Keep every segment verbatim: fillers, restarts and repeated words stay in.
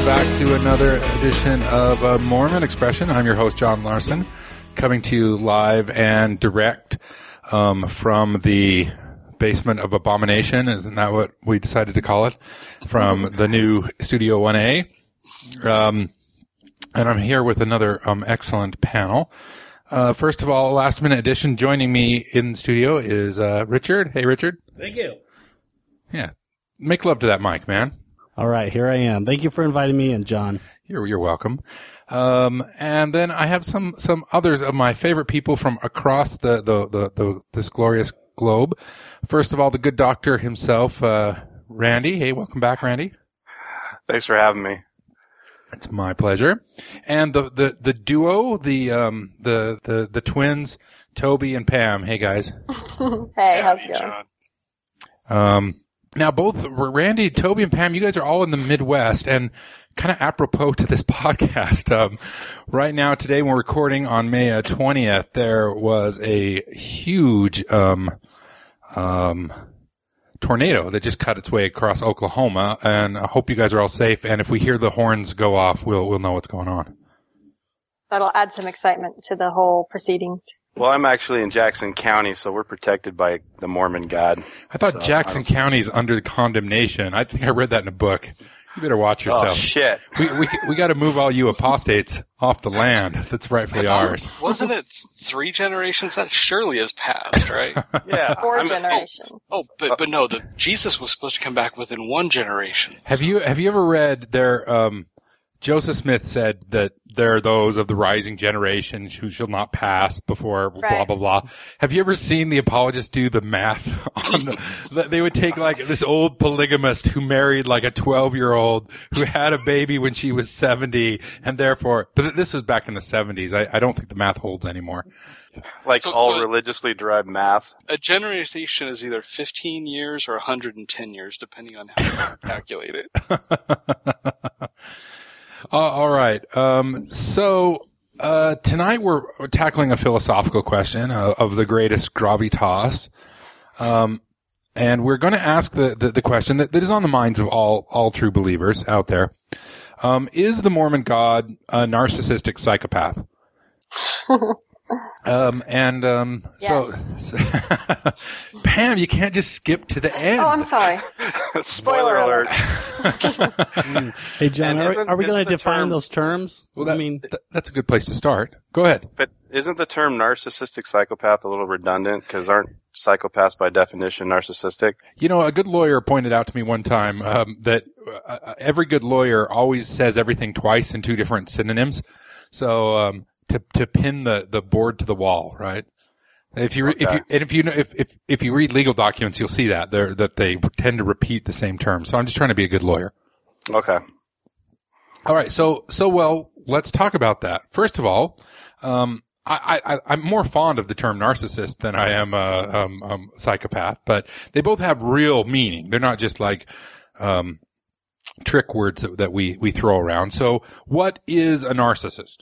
welcome back to another edition of uh, Mormon Expression. I'm your host, John Larson, coming to you live and direct um, from the basement of Abomination. Isn't that what we decided to call it? From the new Studio one A. Um, and I'm here with another um, excellent panel. Uh, first of all, last minute edition, joining me in the studio is uh, Richard. Hey, Richard. Thank you. Yeah. Make love to that mic, man. All right, here I am. Thank you for inviting me in, John. You're, you're welcome. Um, and then I have some, some others of my favorite people from across the, the, the, the this glorious globe. First of all, the good doctor himself, uh, Randy. Hey, welcome back, Randy. Thanks for having me. It's my pleasure. And the, the, the duo, the, um, the, the, the twins, Toby and Pam. Hey, guys. Hey, how's it going? Um, now both Randy, Toby, and Pam, you guys are all in the Midwest, and kind of apropos to this podcast. Um, right now, today, when we're recording on May twentieth, there was a huge, um, um, tornado that just cut its way across Oklahoma, and I hope you guys are all safe. And if we hear the horns go off, we'll, we'll know what's going on. That'll add some excitement to the whole proceedings. Well, I'm actually in Jackson County, so we're protected by the Mormon God. I thought so Jackson I County is under condemnation. I think I read that in a book. You better watch yourself. Oh, shit. We we we got to move all you apostates off the land that's rightfully ours. Wasn't it three generations? That surely has passed, right? Yeah. Four I'm, generations. Oh, but but no, the Jesus was supposed to come back within one generation. Have you have you ever read their um Joseph Smith said that there are those of the rising generation who shall not pass before Right. blah, blah, blah. Have you ever seen the apologists do the math on the, they would take like this old polygamist who married like a twelve year old who had a baby when she was seventy, and therefore, but this was back in the seventies. I, I don't think the math holds anymore. like So- all so- religiously derived math. A generation is either fifteen years or one hundred ten years, depending on how you calculate it. Uh, all right. Um, so uh, tonight we're tackling a philosophical question uh, of the greatest gravitas, um, and we're going to ask the, the, the question that, that is on the minds of all all true believers out there: um, is the Mormon God a narcissistic psychopath? um, and um, Yes. so, so Pam, you can't just skip to the end. Oh, I'm sorry. Spoiler Spoiler alert. Hey, John, And are, isn't- are we going isn't to the define term- those terms? Well, that, I mean, th- that's a good place to start. Go ahead. But isn't the term narcissistic psychopath a little redundant? Because aren't psychopaths by definition narcissistic? You know, a good lawyer pointed out to me one time um, that uh, every good lawyer always says everything twice in two different synonyms. So um, to to pin the, the board to the wall, right? If you re- if Okay. you and if you know if, if if you read legal documents, you'll see that they that they tend to repeat the same term. So I'm just trying to be a good lawyer. Okay. All right. So so well, let's talk about that. First of all, um, I, I, I'm more fond of the term narcissist than I am a um, um, psychopath, but they both have real meaning. They're not just like um, trick words that, that we, we throw around. So what is a narcissist?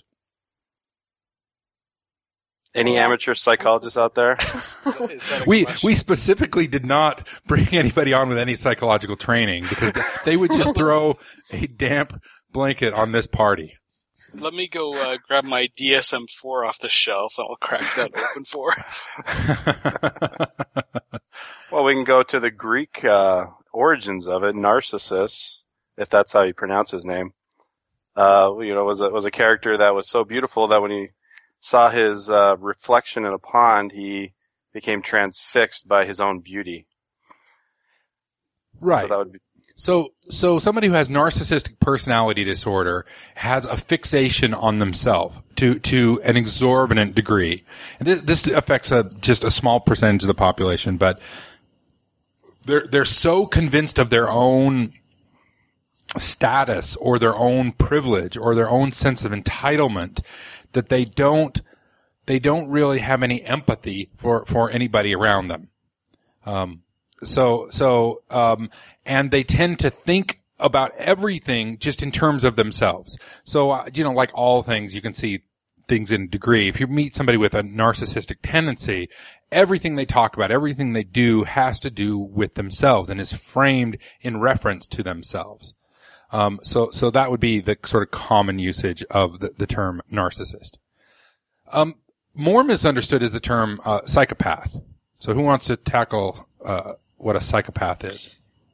Any amateur psychologists out there? So is that a We question? we specifically did not bring anybody on with any psychological training because they would just throw a damp blanket on this party. Let me go uh, grab my D S M four off the shelf, and I'll crack that open for us. Well, we can go to the Greek uh, origins of it. Narcissus, if that's how you pronounce his name, uh, you know, was a, was a character that was so beautiful that when he saw his uh, reflection in a pond, he became transfixed by his own beauty. Right. So that would be. So, so somebody who has narcissistic personality disorder has a fixation on themselves to, to an exorbitant degree. And this, this affects a, just a small percentage of the population, but they're, they're so convinced of their own status or their own privilege or their own sense of entitlement that they don't, they don't really have any empathy for, for anybody around them. Um, So, so, um, and they tend to think about everything just in terms of themselves. So, uh, you know, like all things, you can see things in degree. If you meet somebody with a narcissistic tendency, everything they talk about, everything they do has to do with themselves and is framed in reference to themselves. Um, so, so that would be the sort of common usage of the, the term narcissist. Um, more misunderstood is the term uh, psychopath. So, who wants to tackle uh, what a psychopath is?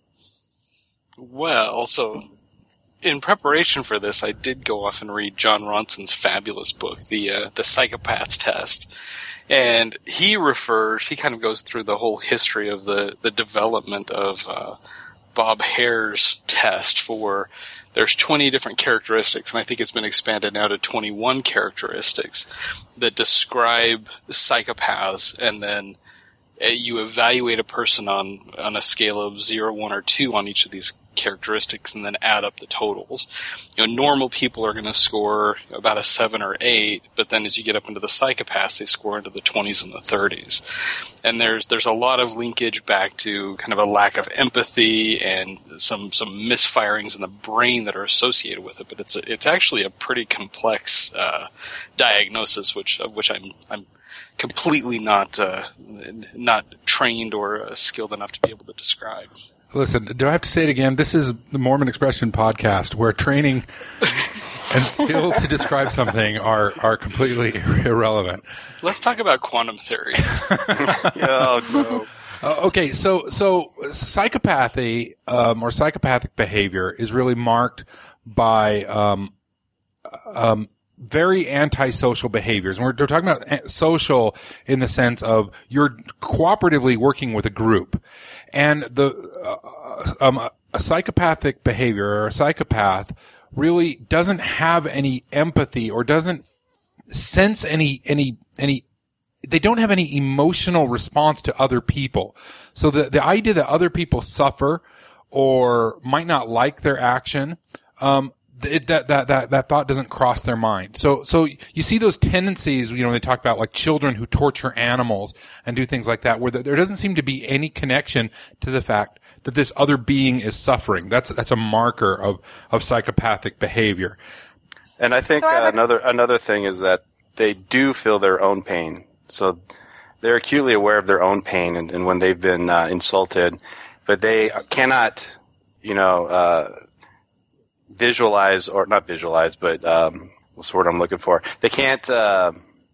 Well, so in preparation for this, I did go off and read John Ronson's fabulous book, the uh, the Psychopath's Test, and he refers, he kind of goes through the whole history of the the development of uh, Bob Hare's test for. There's twenty different characteristics, and I think it's been expanded now to twenty-one characteristics that describe psychopaths, and then uh, you evaluate a person on on a scale of zero, one, or two on each of these characteristics, and then add up the totals. You know, normal people are going to score about a seven or eight, but then as you get up into the psychopaths, they score into the twenties and the thirties. And there's there's a lot of linkage back to kind of a lack of empathy and some some misfirings in the brain that are associated with it. But it's a, it's actually a pretty complex uh, diagnosis, which of which I'm I'm completely not uh, not trained or uh, skilled enough to be able to describe. Listen, do I have to say it again? This is the Mormon Expression podcast, where training and skill to describe something are, are completely irrelevant. Let's talk about quantum theory. Oh, no. Uh, okay, so so psychopathy um, or psychopathic behavior is really marked by um, um, very antisocial behaviors. And we're, we're talking about social in the sense of you're cooperatively working with a group. And the uh, um, a psychopathic behavior or a psychopath really doesn't have any empathy or doesn't sense any any any. They don't have any emotional response to other people. So the the idea that other people suffer or might not like their action, um, it, that that that that thought doesn't cross their mind. So so you see those tendencies, you know, they talk about like children who torture animals and do things like that, where there doesn't seem to be any connection to the fact that this other being is suffering. That's that's a marker of of psychopathic behavior. And I think So I uh, would- another another thing is that they do feel their own pain. So they're acutely aware of their own pain and, and when they've been uh, insulted, but they cannot, you know, uh, visualize or not visualize, but um, what's the word I'm looking for? They can't uh,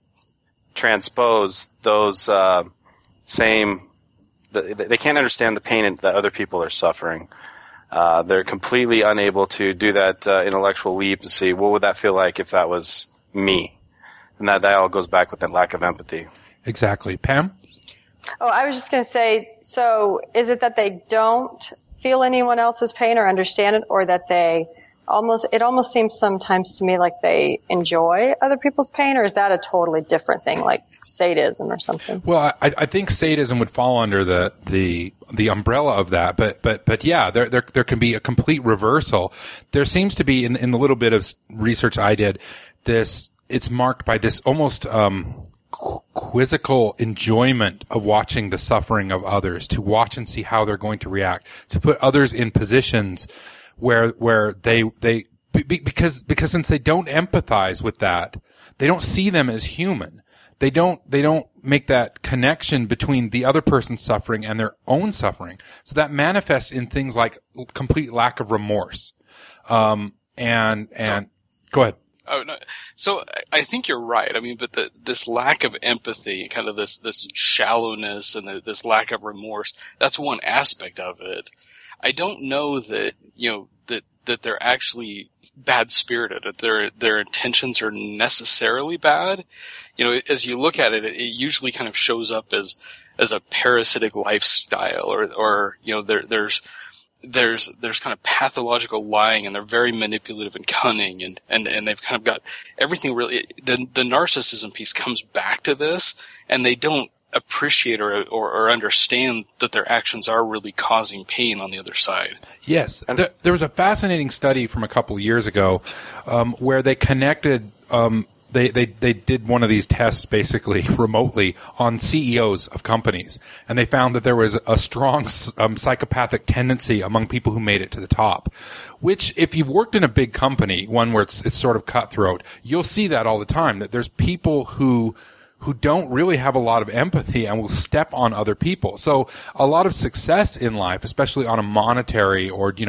transpose those uh, same. The, they can't understand the pain that other people are suffering. Uh, they're completely unable to do that uh, intellectual leap and see what would that feel like if that was me. And that, that all goes back with that lack of empathy. Exactly. Pam? Oh, I was just going to say, so is it that they don't feel anyone else's pain or understand it, or that they almost, it almost seems sometimes to me like they enjoy other people's pain, or is that a totally different thing, like sadism or something? Well, I, I think sadism would fall under the, the, the umbrella of that, but, but, but yeah, there, there, there can be a complete reversal. There seems to be in, in the little bit of research I did, this, it's marked by this almost, um, quizzical enjoyment of watching the suffering of others, to watch and see how they're going to react, to put others in positions where, where they, they, be, because, because since they don't empathize with that, they don't see them as human. They don't, they don't make that connection between the other person's suffering and their own suffering. So that manifests in things like complete lack of remorse. Um, and, and, so, go ahead. Oh, no. So I think you're right. I mean, but the, this lack of empathy, kind of this, this shallowness and the, this lack of remorse, that's one aspect of it. I don't know that, you know, that, that they're actually bad-spirited, that their, their intentions are necessarily bad. You know, as you look at it, it usually kind of shows up as, as a parasitic lifestyle, or, or, you know, there, there's, there's there's kind of pathological lying, and they're very manipulative and cunning, and, and, and they've kind of got everything really. The the narcissism piece comes back to this, and they don't appreciate or, or or understand that their actions are really causing pain on the other side. Yes, there, there was a fascinating study from a couple of years ago um, where they connected. Um, They, they, they did one of these tests basically remotely on C E Os of companies, and they found that there was a strong um, psychopathic tendency among people who made it to the top, which if you've worked in a big company, one where it's, it's sort of cutthroat, you'll see that all the time, that there's people who, who don't really have a lot of empathy and will step on other people. So a lot of success in life, especially on a monetary or, you know,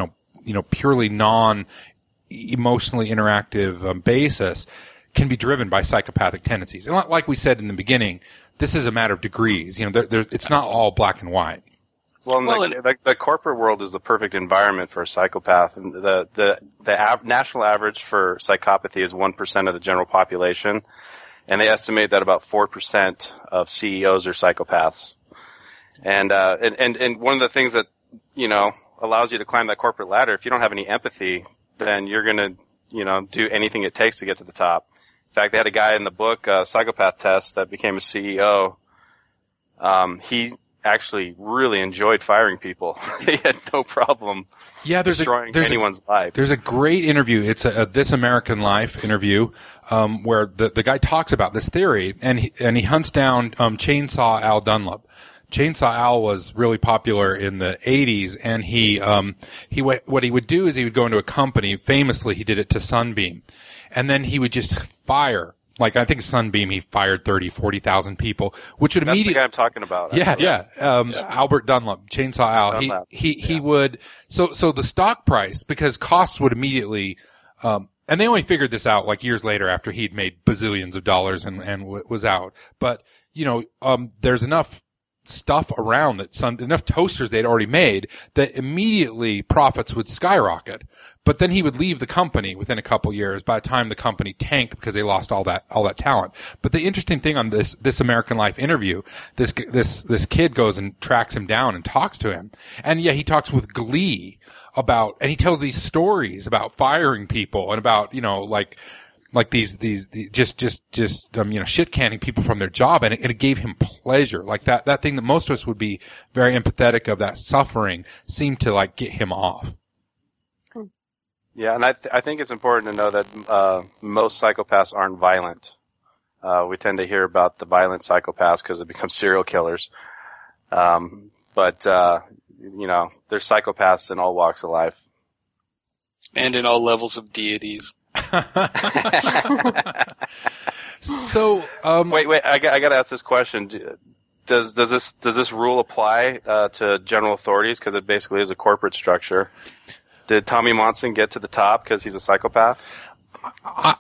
you know, purely non emotionally interactive um, basis can be driven by psychopathic tendencies. And like we said in the beginning, this is a matter of degrees. You know, there, there, it's not all black and white. Well, and Well, the, and- the, the corporate world is the perfect environment for a psychopath. And the the the av- national average for psychopathy is one percent of the general population, and they estimate that about four percent of C E Os are psychopaths. And, uh, and and and one of the things that you know allows you to climb that corporate ladder, if you don't have any empathy, then you're gonna you know do anything it takes to get to the top. In fact, they had a guy in the book, uh, Psychopath Test, that became a C E O. Um, he actually really enjoyed firing people. He had no problem Yeah, there's destroying a there's anyone's a, life. There's a great interview. It's a, a This American Life interview um, where the the guy talks about this theory, and he, and he hunts down um, Chainsaw Al Dunlap. Chainsaw Al was really popular in the eighties, and he um he what what he would do is he would go into a company. Famously, he did it to Sunbeam, and then he would just fire. Like I think Sunbeam, he fired thirty, forty thousand people, which would That's the immediately. guy I'm talking about. Yeah, yeah. Um, Albert Dunlap, Chainsaw Al. Dunlap. He, he, he would, so, so the stock price, because costs would immediately, um, and they only figured this out like years later after he'd made bazillions of dollars and, and w- was out. But, you know, um, there's enough stuff around that some, enough toasters they'd already made that immediately profits would skyrocket. But then he would leave the company within a couple years by the time the company tanked because they lost all that, all that talent. But the interesting thing on this, this American Life interview, this, this, this kid goes and tracks him down and talks to him. And yeah, he talks with glee about, and he tells these stories about firing people and about, you know, like, like these, these, these just, just, just, um, you know, shit canning people from their job. And it, and it gave him pleasure. Like that, that thing that most of us would be very empathetic of, that suffering, seemed to like get him off. Yeah, and I th- I think it's important to know that uh, most psychopaths aren't violent. Uh, we tend to hear about the violent psychopaths because they become serial killers. Um, but uh, you know, there's psychopaths in all walks of life. And in all levels of deities. So, um, Wait, wait, I got, I got to ask this question. Do- Does does this does this rule apply uh, to general authorities? Because it basically is a corporate structure. Did Tommy Monson get to the top because he's a psychopath? I,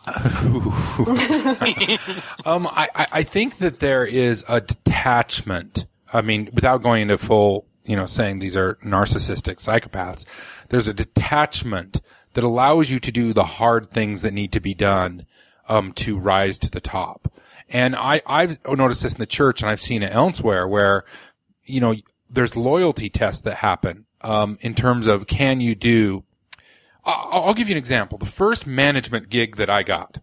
um, I, I think that there is a detachment. I mean, without going into full, you know, saying these are narcissistic psychopaths, there's a detachment that allows you to do the hard things that need to be done, um, to rise to the top. And I, I've noticed this in the church, and I've seen it elsewhere where, you know, there's loyalty tests that happen, um, in terms of can you do, I'll, I'll give you an example. The first management gig that I got.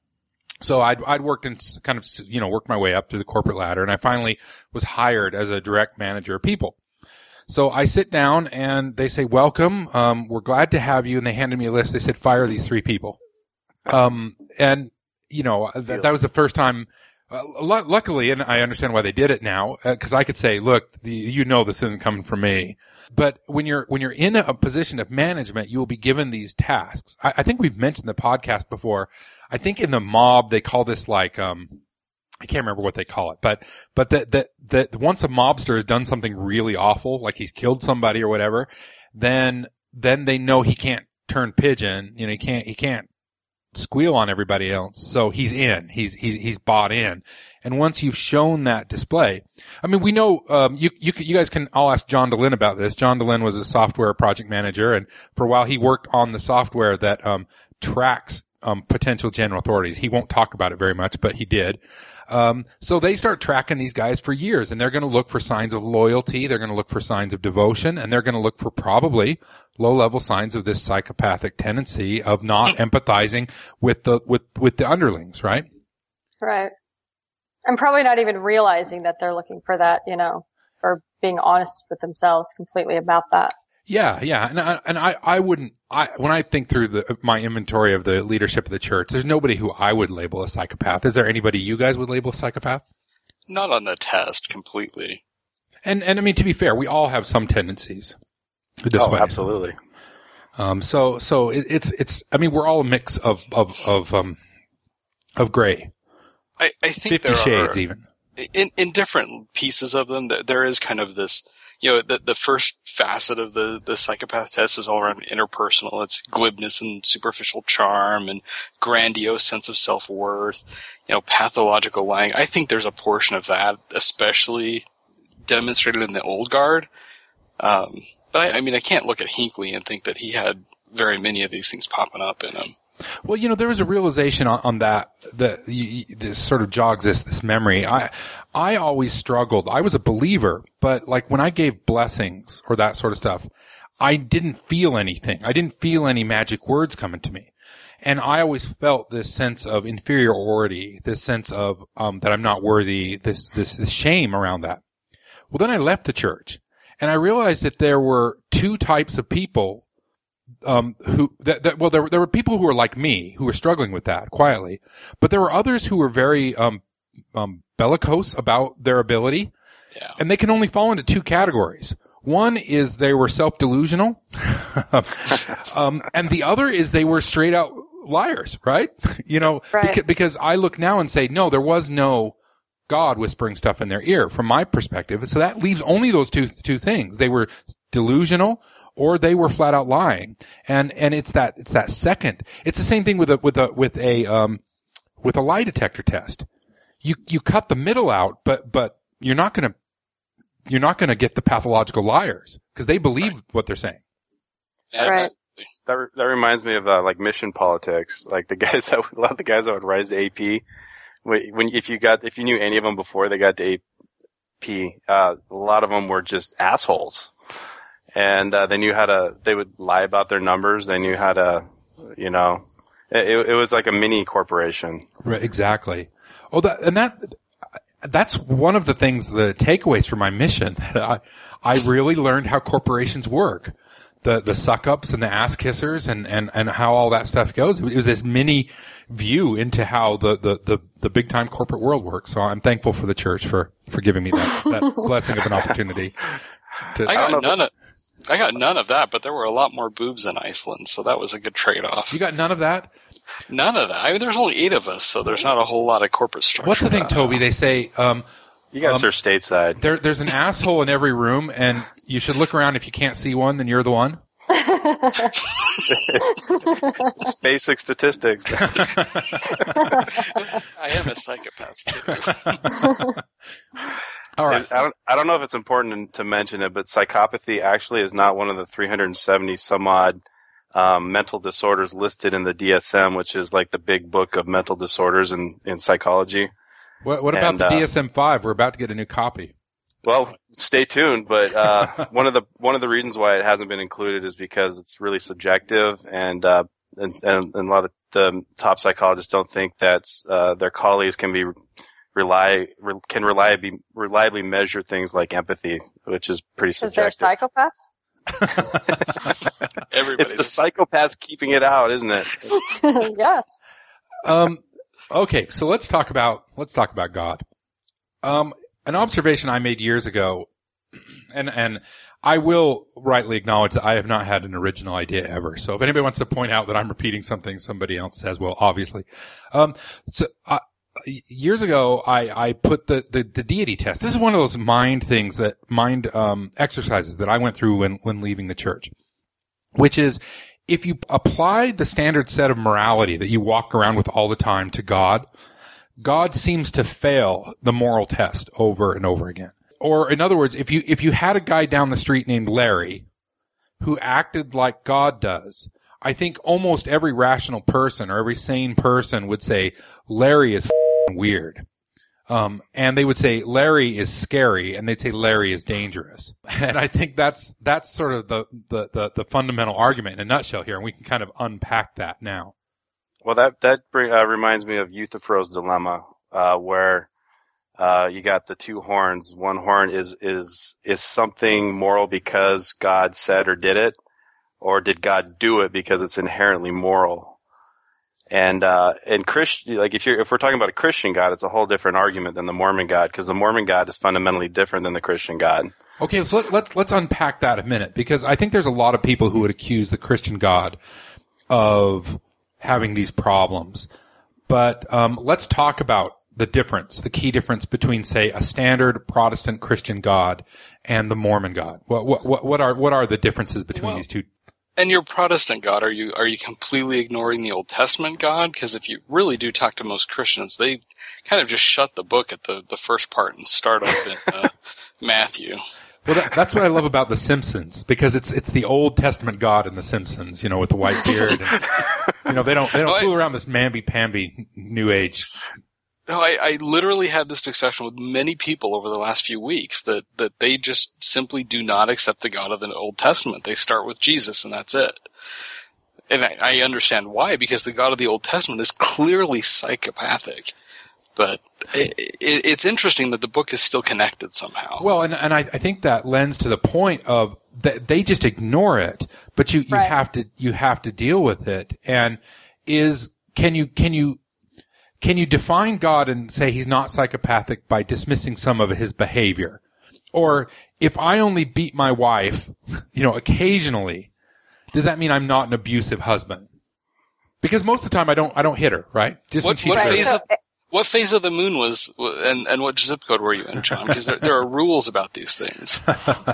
So I'd, I'd worked in kind of, you know, worked my way up through the corporate ladder, and I finally was hired as a direct manager of people. So I sit down and they say, welcome, um, we're glad to have you. And they handed me a list. They said, fire these three people. Um, and, you know, th- that was the first time. Uh, l- luckily, and I understand why they did it now, because uh, I could say, look, the, you know, this isn't coming from me. But when you're, when you're in a position of management, you will be given these tasks. I, I think we've mentioned the podcast before. I think in the mob, they call this like, um, I can't remember what they call it, but, but that, that, that once a mobster has done something really awful, like he's killed somebody or whatever, then, then they know he can't turn pigeon. You know, he can't, he can't squeal on everybody else. So he's in, he's, he's, he's bought in. And once you've shown that display, I mean, we know, um, you, you, you guys can all ask John DeLynn about this. John DeLynn was a software project manager, and for a while he worked on the software that, um, tracks, um, potential general authorities. He won't talk about it very much, but he did. Um, so they start tracking these guys for years, and they're going to look for signs of loyalty. They're going to look for signs of devotion, and they're going to look for probably low-level signs of this psychopathic tendency of not empathizing with the, with, with the underlings, right? Right. And probably not even realizing that they're looking for that, you know, or being honest with themselves completely about that. Yeah, yeah. And I, and I, I wouldn't, I, when I think through the, my inventory of the leadership of the church, there's nobody who I would label a psychopath. Is there anybody you guys would label a psychopath? Not on the test completely. And, and I mean, to be fair, we all have some tendencies this oh, way. absolutely. Um, so, so it, it's, it's, I mean, we're all a mix of, of, of, um, of gray. I, I think Fifty there Shades are, even. in, in different pieces of them, there, there is kind of this, you know, the, the first facet of the, the psychopath test is all around interpersonal. It's glibness and superficial charm and grandiose sense of self-worth, you know, pathological lying. I think there's a portion of that, especially demonstrated in the old guard. Um, but I, I mean, I can't look at Hinckley and think that he had very many of these things popping up in him. Well, you know, there was a realization on, on that, that you, you, this sort of jogs this, this memory. I, I always struggled. I was a believer, but like when I gave blessings or that sort of stuff, I didn't feel anything. I didn't feel any magic words coming to me. And I always felt this sense of inferiority, this sense of, um, that I'm not worthy, this, this, this shame around that. Well, then I left the church and I realized that there were two types of people Um, who, that, that, well, there were, there were people who were like me, who were struggling with that quietly, but there were others who were very, um, um, bellicose about their ability. Yeah. And they can only fall into two categories. One is they were self-delusional. um, and the other is they were straight out liars, right? You know, Right. Because, because I look now and say, no, there was no God whispering stuff in their ear from my perspective. So that leaves only those two, two things. They were delusional, or they were flat out lying. And, and it's that, it's that second. It's the same thing with a, with a, with a, um, with a lie detector test. You, you cut the middle out, but, but you're not gonna, you're not gonna get the pathological liars because they believe Right. what they're saying. Absolutely. That re- that reminds me of uh, like mission politics. Like the guys that would, a lot of the guys that would rise to A P. When, when if you got if you knew any of them before they got to A P, uh, a lot of them were just assholes. And uh, they knew how to. They would lie about their numbers. They knew how to, you know, it, it was like a mini corporation. Right, exactly. Oh, that and that that's one of the things, the takeaways from my mission. That I I really learned how corporations work, the the suck ups and the ass kissers, and and and how all that stuff goes. It was this mini view into how the the the, the big time corporate world works. So I'm thankful for the church for for giving me that that blessing of an opportunity. To, I got I none of, I got none of that, but there were a lot more boobs in Iceland, so that was a good trade-off. You got none of that? None of that. I mean, there's only eight of us, so there's not a whole lot of corporate structure. What's the thing, Toby? They say, um, You guys Um, are stateside. there, there's an asshole in every room, and you should look around. If you can't see one, then you're the one. It's basic statistics. I am a psychopath, too. All right. I don't, I don't know if it's important to mention it, but psychopathy actually is not one of the three hundred seventy some odd um, mental disorders listed in the D S M, which is like the big book of mental disorders in, in psychology. What, what about And, the uh, D S M five? We're about to get a new copy. Well, stay tuned. But uh, one of the one of the reasons why it hasn't been included is because it's really subjective, and uh, and, and, and a lot of the top psychologists don't think that uh, their colleagues can be rely re, can reliably reliably measure things like empathy, which is pretty Because they're subjective. psychopaths? Everybody's It's the psychopaths keeping it out, isn't it? Yes. Um, okay, so let's talk about let's talk about God. Um, an observation I made years ago, and and I will rightly acknowledge that I have not had an original idea ever. So if anybody wants to point out that I'm repeating something somebody else says, well, obviously. Um, so uh, years ago, I I put the, the the deity test. This is one of those mind things that mind um exercises that I went through when when leaving the church, which is, if you apply the standard set of morality that you walk around with all the time to God, God seems to fail the moral test over and over again. Or in other words, if you, if you had a guy down the street named Larry who acted like God does, I think almost every rational person or every sane person would say Larry is f***ing weird. Um, and they would say Larry is scary, and they'd say Larry is dangerous. And I think that's, that's sort of the, the, the, the fundamental argument in a nutshell here, and we can kind of unpack that now. Well, that that bring, uh, reminds me of Euthyphro's dilemma, uh, where uh, you got the two horns. One horn is is is something moral because God said or did it, or did God do it because it's inherently moral? And uh, and Christian, like if you're if we're talking about a Christian God, it's a whole different argument than the Mormon God, because the Mormon God is fundamentally different than the Christian God. Okay, so let, let's let's unpack that a minute, because I think there's a lot of people who would accuse the Christian God of having these problems. But um, let's talk about the difference, the key difference between, say, a standard Protestant Christian God and the Mormon God? What what what are what are the differences between Well, these two? And your Protestant God, are you are you completely ignoring the Old Testament God? Because if you really do talk to most Christians, they kind of just shut the book at the, the first part and start up in uh, Matthew. Well, that, that's what I love about The Simpsons, because it's it's the Old Testament God in The Simpsons, you know, with the white beard. And, you know, they don't they don't Oh, I- fool around this mamby-pamby New Age. No, I, I literally had this discussion with many people over the last few weeks that, that they just simply do not accept the God of the Old Testament. They start with Jesus and that's it. And I, I understand why, because the God of the Old Testament is clearly psychopathic. But it, it, it's interesting that the book is still connected somehow. Well, and and I, I think that lends to the point of that they just ignore it, but you, you Right. have to you have to deal with it. And is can you can you can you define God and say he's not psychopathic by dismissing some of his behavior? Or if I only beat my wife, you know, occasionally, does that mean I'm not an abusive husband? Because most of the time I don't I don't hit her, right? Just when What, she what deserves phase it. of what phase of the moon was, and, and what zip code were you in, John? Because there, there are rules about these things.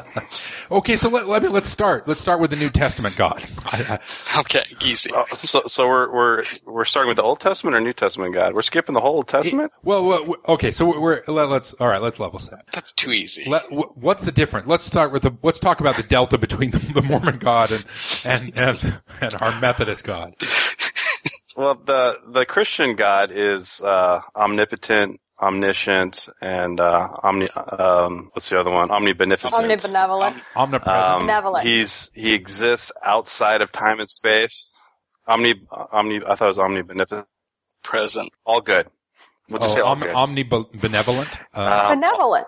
Okay, so let, let me let's start. Let's start with the New Testament God. I, I, Okay, easy. Oh, so, so we're we're we're starting with the Old Testament or New Testament God? We're skipping the whole Old Testament. well, well, okay, so we're, we're let, let's all right. Let's level set. That's too easy. Let, wh- what's the difference? Let's start with the. Let's talk about the delta between the, the Mormon God and and, and and our Methodist God. Well, the the Christian God is uh, omnipotent, omniscient, and uh, omni. Um, what's the other one? Omnibeneficent. Omnibenevolent. Omnipresent. Um, Benevolent. He's he exists outside of time and space. Omni omni. I thought it was omnibeneficent. Present. All good. We'll just oh, say all om- good. omnibenevolent. Uh, Uh, Benevolent.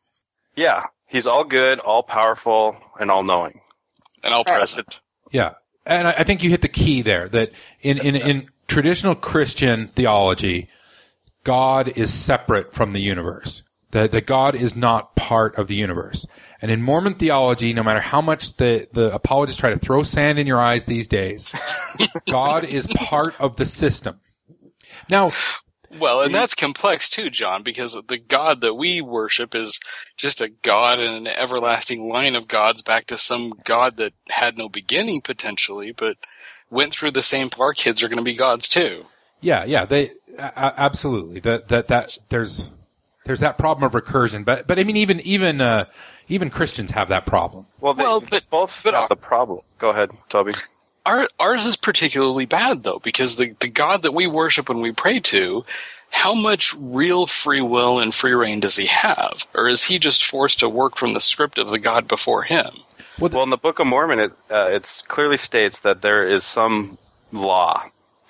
yeah, he's all good, all powerful, and all knowing. And all Right. present. yeah, and I, I think you hit the key there. That in in in traditional Christian theology, God is separate from the universe. That that God is not part of the universe. And in Mormon theology, no matter how much the, the apologists try to throw sand in your eyes these days, God is part of the system. Now, Well, and that's complex too, John, because the God that we worship is just a God in an everlasting line of gods back to some God that had no beginning potentially, but went through the same. Our kids are going to be gods too. yeah, yeah, they a- absolutely that that that there's there's that problem of recursion. But but I mean, even even uh, even Christians have that problem. Well, they, Well, they but- both but have our- the problem. Go ahead, Toby. Our, ours is particularly bad though, because the, the God that we worship and we pray to, how much real free will and free reign does he have? Or is he just forced to work from the script of the God before him? Well, the, Well, in the Book of Mormon, it uh, it's clearly states that there is some law,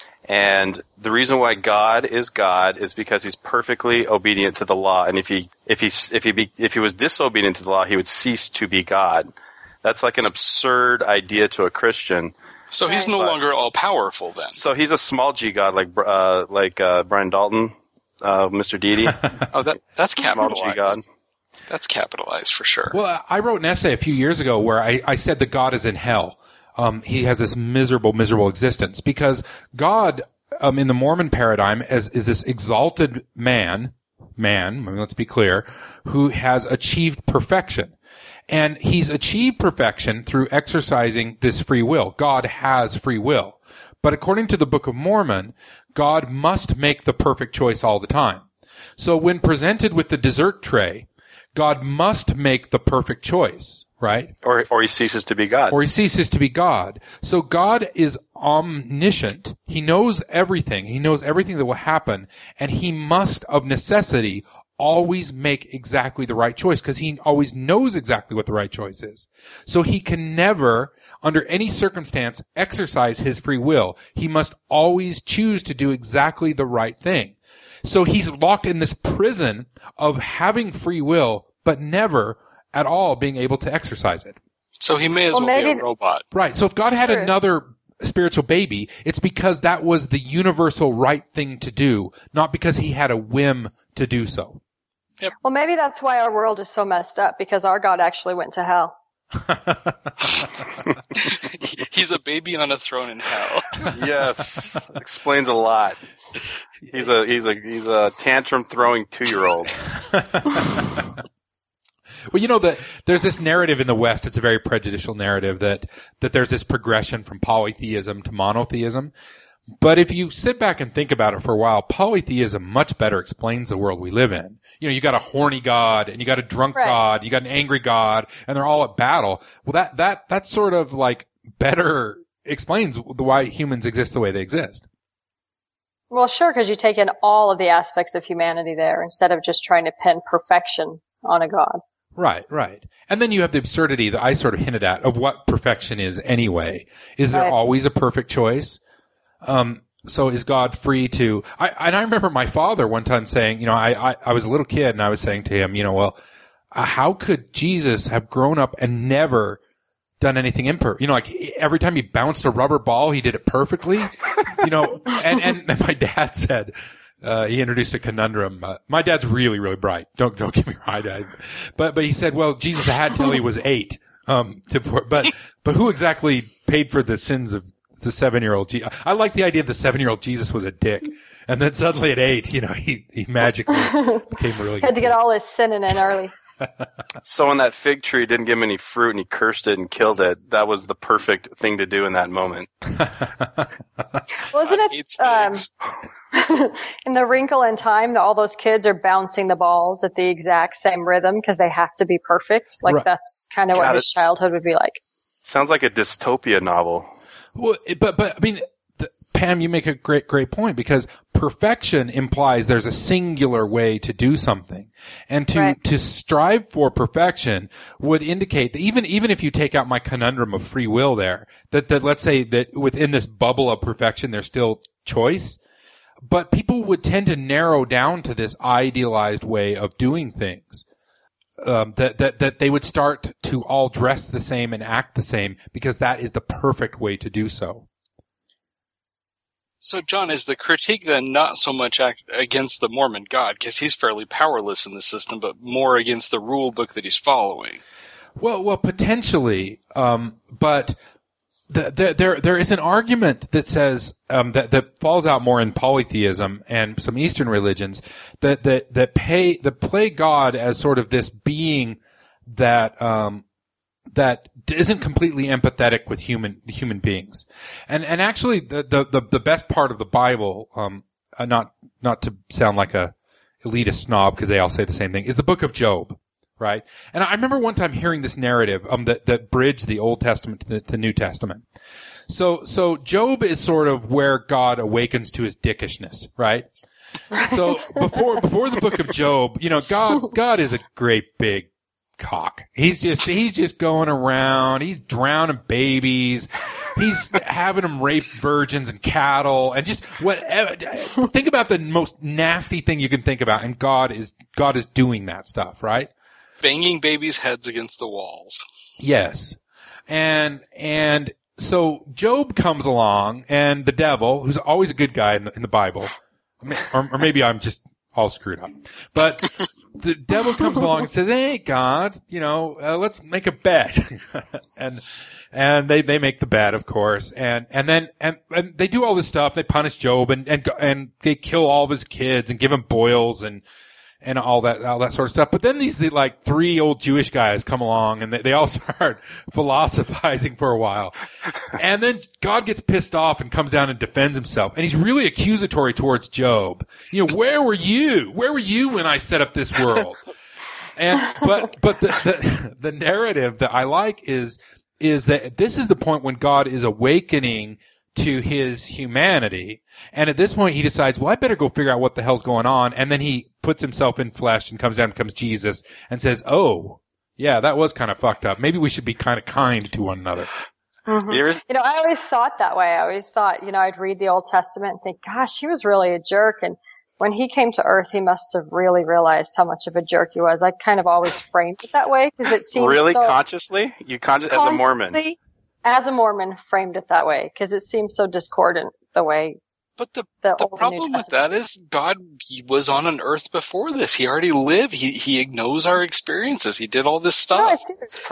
and the reason why God is God is because he's perfectly obedient to the law. And if he if he if he be, if he was disobedient to the law, he would cease to be God. That's like an absurd idea to a Christian. So he's no Right. longer all powerful then. So he's a small G God, like uh, like uh, Brian Dalton, uh, Mister Dede, Oh, that that's small G God. capitalized. That's capitalized for sure. well, I wrote an essay a few years ago where I, I said that God is in hell. Um, he has this miserable, miserable existence because God, um, in the Mormon paradigm, is, is this exalted man, man, I mean, let's be clear, who has achieved perfection. And he's achieved perfection through exercising this free will. God has free will. But according to the Book of Mormon, God must make the perfect choice all the time. So when presented with the dessert tray, God must make the perfect choice, right? Or or he ceases to be God. Or he ceases to be God. So God is omniscient. He knows everything. He knows everything that will happen. And he must, of necessity, always make exactly the right choice because he always knows exactly what the right choice is. So he can never, under any circumstance, exercise his free will. He must always choose to do exactly the right thing. So he's locked in this prison of having free will, but never at all being able to exercise it. So he may as Well, well, be maybe- a robot. Right. So if God had Sure. another spiritual baby, it's because that was the universal right thing to do, not because he had a whim to do so. Well, maybe that's why our world is so messed up, because our God actually went to hell. He's a baby on a throne in hell. Yes, explains a lot. He's a he's a he's a tantrum throwing two year old. Well, you know that there's this narrative in the West. It's a very prejudicial narrative that that there's this progression from polytheism to monotheism. But if you sit back and think about it for a while, polytheism much better explains the world we live in. You know, you got a horny God and you got a drunk Right. God, you got an angry God, and they're all at battle. Well, that, that, that sort of like better explains why humans exist the way they exist. Well, sure, because you take in all of the aspects of humanity there instead of just trying to pin perfection on a god. Right, right. And then you have the absurdity that I sort of hinted at of what perfection is anyway. Is there Right. always a perfect choice? Um, so is God free to, I, and I remember my father one time saying, you know, I, I, I was a little kid and I was saying to him, you know, well, uh, how could Jesus have grown up and never done anything imperfect? You know, like every time he bounced a rubber ball, he did it perfectly, you know, and, and my dad said, uh, he introduced a conundrum. Uh, my dad's really, really bright. Don't, don't get me right. I, but, but he said, well, Jesus had till he was eight. Um, to, but, but who exactly paid for the sins of the seven-year-old Jesus? I like the idea the seven-year-old Jesus was a dick. And then suddenly at eight, you know, he, he magically became really Had to get all his sinning in early. So when that fig tree didn't give him any fruit and he cursed it and killed it, that was the perfect thing to do in that moment. Wasn't God it hates um, figs. in The Wrinkle in Time that all those kids are bouncing the balls at the exact same rhythm because they have to be perfect? Like Right. that's kind of what Got his it. childhood would be like. Sounds like a dystopia novel. Well, it- but, but, I mean, the, Pam, you make a great, great point because perfection implies there's a singular way to do something. And to, Right. to strive for perfection would indicate that even, even if you take out my conundrum of free will there, that, that let's say that within this bubble of perfection, there's still choice. But people would tend to narrow down to this idealized way of doing things. Um, that, that, that they would start to all dress the same and act the same because that is the perfect way to do so. So, John, is the critique then not so much act against the Mormon God, because he's fairly powerless in the system, but more against the rule book that he's following? Well, well, potentially, um, but the, the, there there is an argument that says um, that that falls out more in polytheism and some Eastern religions that that that pay that play God as sort of this being that um, that isn't completely empathetic with human human beings, and and actually the the the, the best part of the Bible, um, uh, not not to sound like a elitist snob because they all say the same thing, is the Book of Job. Right. And I remember one time hearing this narrative, um, that, that bridged the Old Testament to the, the New Testament. So, so Job is sort of where God awakens to his dickishness, right? So before, before the book of Job, you know, God, God is a great big cock. He's just, he's just going around. He's drowning babies. He's having them rape virgins and cattle and just whatever. Think about the most nasty thing you can think about. And God is, God is doing that stuff, right? Banging babies' heads against the walls. Yes. And, and so Job comes along and the devil, who's always a good guy in the, in the Bible, or, or maybe I'm just all screwed up, but the devil comes along and says, hey, God, you know, uh, let's make a bet. and, and they, they make the bet, of course. And, and then, and, and they do all this stuff. They punish Job and, and, and they kill all of his kids and give him boils and, and all that, all that sort of stuff. But then these, like, three old Jewish guys come along and they, they all start philosophizing for a while. And then God gets pissed off and comes down and defends himself. And he's really accusatory towards Job. You know, where were you? Where were you when I set up this world? And, but, but the, the, the narrative that I like is, is that this is the point when God is awakening to his humanity. And at this point he decides, well, I better go figure out what the hell's going on. And then he puts himself in flesh and comes down and becomes Jesus and says, oh, yeah, that was kind of fucked up. Maybe we should be kind of kind to one another. Mm-hmm. You ever- You know, I always thought that way. I always thought, you know, I'd read the Old Testament and think, gosh, he was really a jerk. And when he came to earth, he must have really realized how much of a jerk he was. I kind of always framed it that way because it seemed really so consciously? You con- as a Mormon? consciously, As a Mormon, framed it that way because it seems so discordant the way But the the, the Old and New problem with Testament. that is God, he was on an earth before this. He already lived. He he knows our experiences. He did all this No, I stuff. think there's problems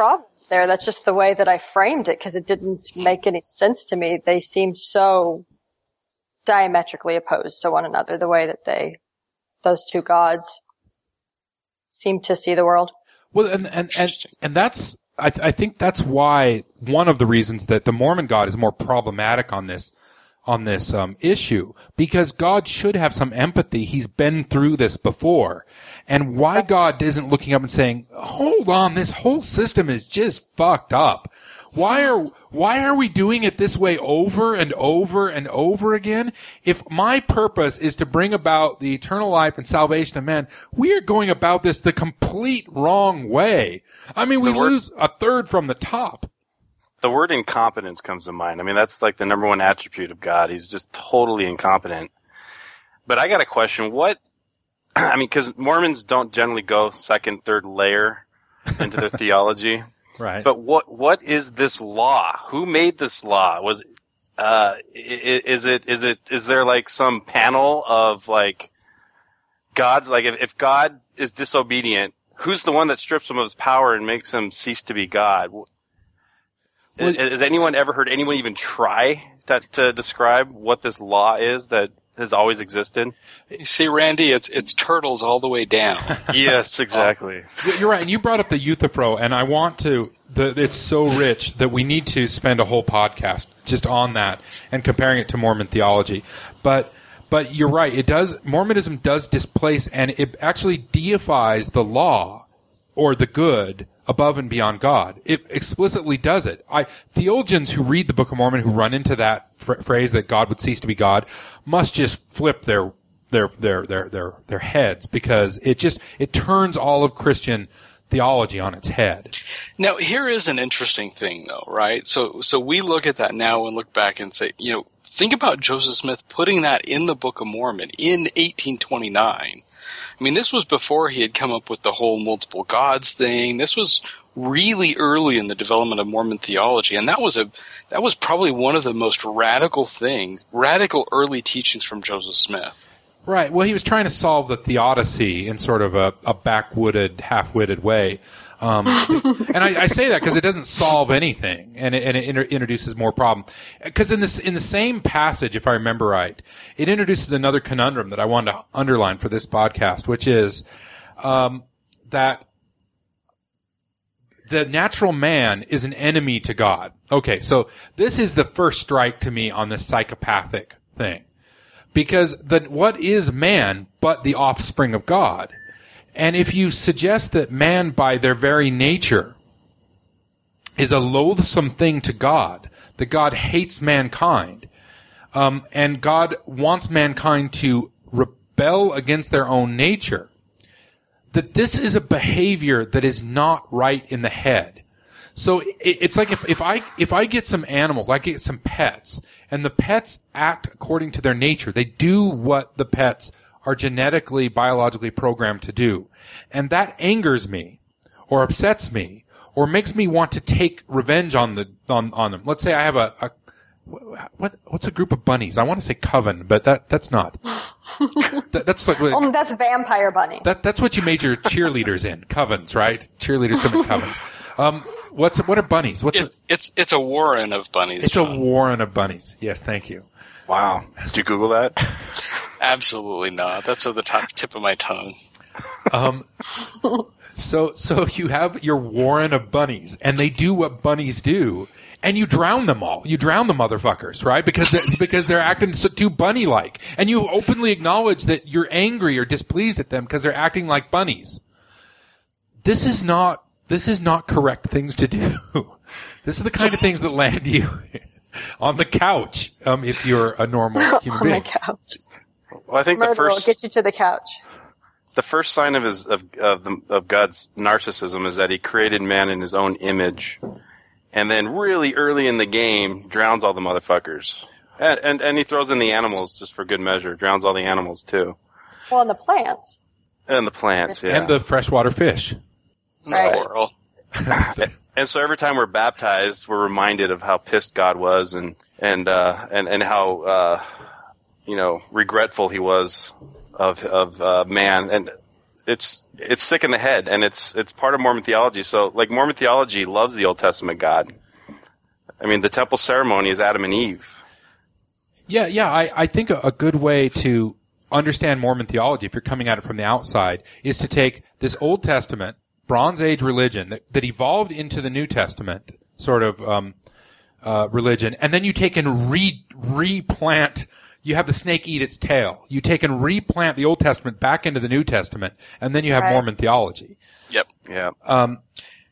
there. That's just the way that I framed it because it didn't make any sense to me. They seemed so diametrically opposed to one another, the way that they, those two gods seem to see the world. Well, and and and, and that's I, th- I think that's why one of the reasons that the Mormon God is more problematic on this on this um, issue, because God should have some empathy. He's been through this before, and why God isn't looking up and saying, "Hold on, this whole system is just fucked up. Why are why are we doing it this way over and over and over again? If my purpose is to bring about the eternal life and salvation of man, we are going about this the complete wrong way. I mean, we word, lose a third from the top." The word incompetence comes to mind. I mean, that's like the number one attribute of God. He's just totally incompetent. But I got a question. What, I mean, because Mormons don't generally go second, third layer into their theology. Right. But what what is this law? Who made this law? Was uh is it is it is there like some panel of like gods? Like if, if God is disobedient, who's the one that strips him of his power and makes him cease to be God? Well, has anyone ever heard anyone even try to, to describe what this law is that has always existed? You see, Randy, it's it's turtles all the way down. Yes, exactly. You're right, and you brought up the Euthyphro, and I want to. The, it's so rich that we need to spend a whole podcast just on that and comparing it to Mormon theology. But but you're right, it does. Mormonism does displace, and it actually deifies the law or the good above and beyond God. It explicitly does it. I, theologians who read the Book of Mormon, who run into that fr- phrase that God would cease to be God, must just flip their, their, their, their, their, their heads, because it just, it turns all of Christian theology on its head. Now, here is an interesting thing though, right? So, so we look at that now and look back and say, you know, think about Joseph Smith putting that in the Book of Mormon in eighteen twenty-nine. I mean, this was before he had come up with the whole multiple gods thing. This was really early in the development of Mormon theology, and that was a that was probably one of the most radical things, radical early teachings from Joseph Smith. Right. Well, he was trying to solve the theodicy in sort of a, a backwooded, half-witted way. Um, and I, I say that because it doesn't solve anything, and it, and it inter- introduces more problem. Because in this, in the same passage, if I remember right, it introduces another conundrum that I wanted to underline for this podcast, which is um, that the natural man is an enemy to God. Okay, so this is the first strike to me on this psychopathic thing, because the what is man but the offspring of God? And if you suggest that man, by their very nature, is a loathsome thing to God, that God hates mankind, um, and God wants mankind to rebel against their own nature, that this is a behavior that is not right in the head. So it, it's like if, if I if I get some animals, I get some pets, and the pets act according to their nature. They do what the pets are genetically, biologically programmed to do. And that angers me, or upsets me, or makes me want to take revenge on the on, on them. Let's say I have a, a what what's a group of bunnies? I want to say coven, but that that's not. that, that's like oh, that's vampire bunny. That that's what you major cheerleaders in, covens, right? Cheerleaders come in covens. Um, what's what are bunnies? What's it, a, it's it's a warren of bunnies. It's John. a warren of bunnies. Yes, thank you. Wow. Did you Google that? Absolutely not. That's at the top tip of my tongue. Um, so, so you have your warren of bunnies, and they do what bunnies do, and you drown them all. You drown the motherfuckers, right? Because they're, because they're acting so too bunny-like, and you openly acknowledge that you're angry or displeased at them because they're acting like bunnies. This is not. This is not correct things to do. This is the kind of things that land you on the couch, um, if you're a normal human on being. the couch. Well, I think Murder the first will get you to the couch. the first sign of his of of, the, of God's narcissism is that he created man in his own image, and then really early in the game drowns all the motherfuckers, and and, and he throws in the animals just for good measure, drowns all the animals too, Well, and the plants. and the plants, yeah, And the freshwater fish. Right. Coral. And so every time we're baptized, we're reminded of how pissed God was, and and uh, and and how uh, you know regretful He was of of uh, man. And it's it's sick in the head, and it's it's part of Mormon theology. So, like, Mormon theology loves the Old Testament God. I mean, the temple ceremony is Adam and Eve. Yeah, yeah. I, I think a, a good way to understand Mormon theology, if you're coming at it from the outside, is to take this Old Testament, Bronze Age religion that, that evolved into the New Testament sort of um, uh, religion, and then you take and re replant. You have the snake eat its tail. You take and replant the Old Testament back into the New Testament, and then you have Right. Mormon theology. Yep. Yeah. Um,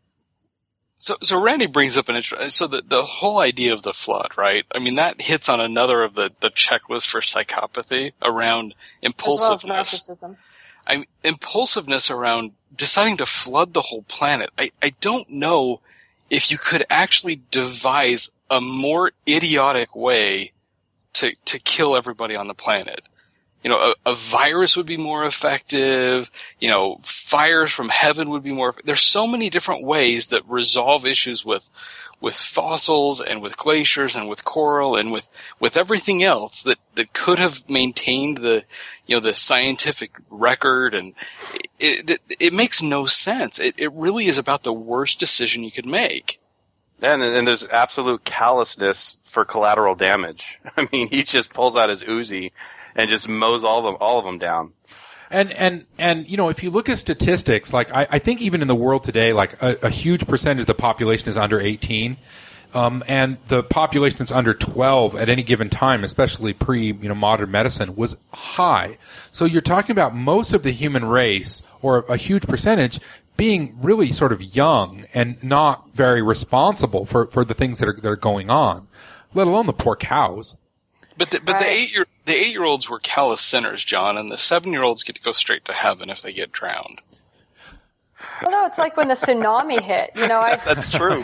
So, so Randy brings up an interesting, so the, the whole idea of the flood, right? I mean, that hits on another of the, the checklist for psychopathy around impulsiveness. As well as narcissism. I mean, impulsiveness around deciding to flood the whole planet. I, I don't know if you could actually devise a more idiotic way to, to kill everybody on the planet. You know, a, a virus would be more effective. You know, fires from heaven would be more. There's so many different ways that resolve issues with, with fossils and with glaciers and with coral and with, with everything else that, that could have maintained the, you know, the scientific record. And it, it, it makes no sense. It, it really is about the worst decision you could make. And, and there's absolute callousness for collateral damage. I mean, he just pulls out his Uzi and just mows all of them, all of them down. And, and, and, you know, if you look at statistics, like, I, I think even in the world today, like, a, a huge percentage of the population is under eighteen. Um, and the population that's under twelve at any given time, especially pre, you know, modern medicine, was high. So you're talking about most of the human race, or a huge percentage, being really sort of young and not very responsible for, for the things that are, that are going on, let alone the poor cows. But the, but Right. the eight year the eight year olds were callous sinners, John, and the seven year olds get to go straight to heaven if they get drowned. Well, no, it's like when the tsunami hit. You know, I, That's true.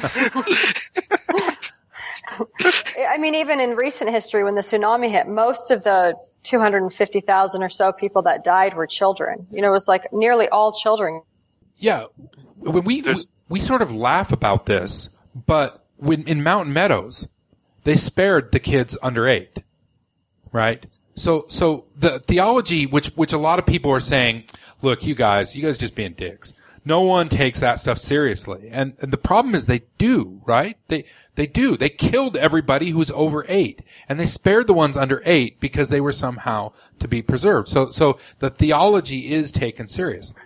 I mean, even in recent history, when the tsunami hit, most of the two hundred fifty thousand or so people that died were children. You know, it was like nearly all children. Yeah, when we, we There's- we sort of laugh about this, but when in Mountain Meadows, they spared the kids under eight, right? So so the theology, which which a lot of people are saying, look, you guys, you guys just being dicks. No one takes that stuff seriously, and, and the problem is they do, right? They they do. They killed everybody who's over eight, and they spared the ones under eight because they were somehow to be preserved. So so the theology is taken seriously.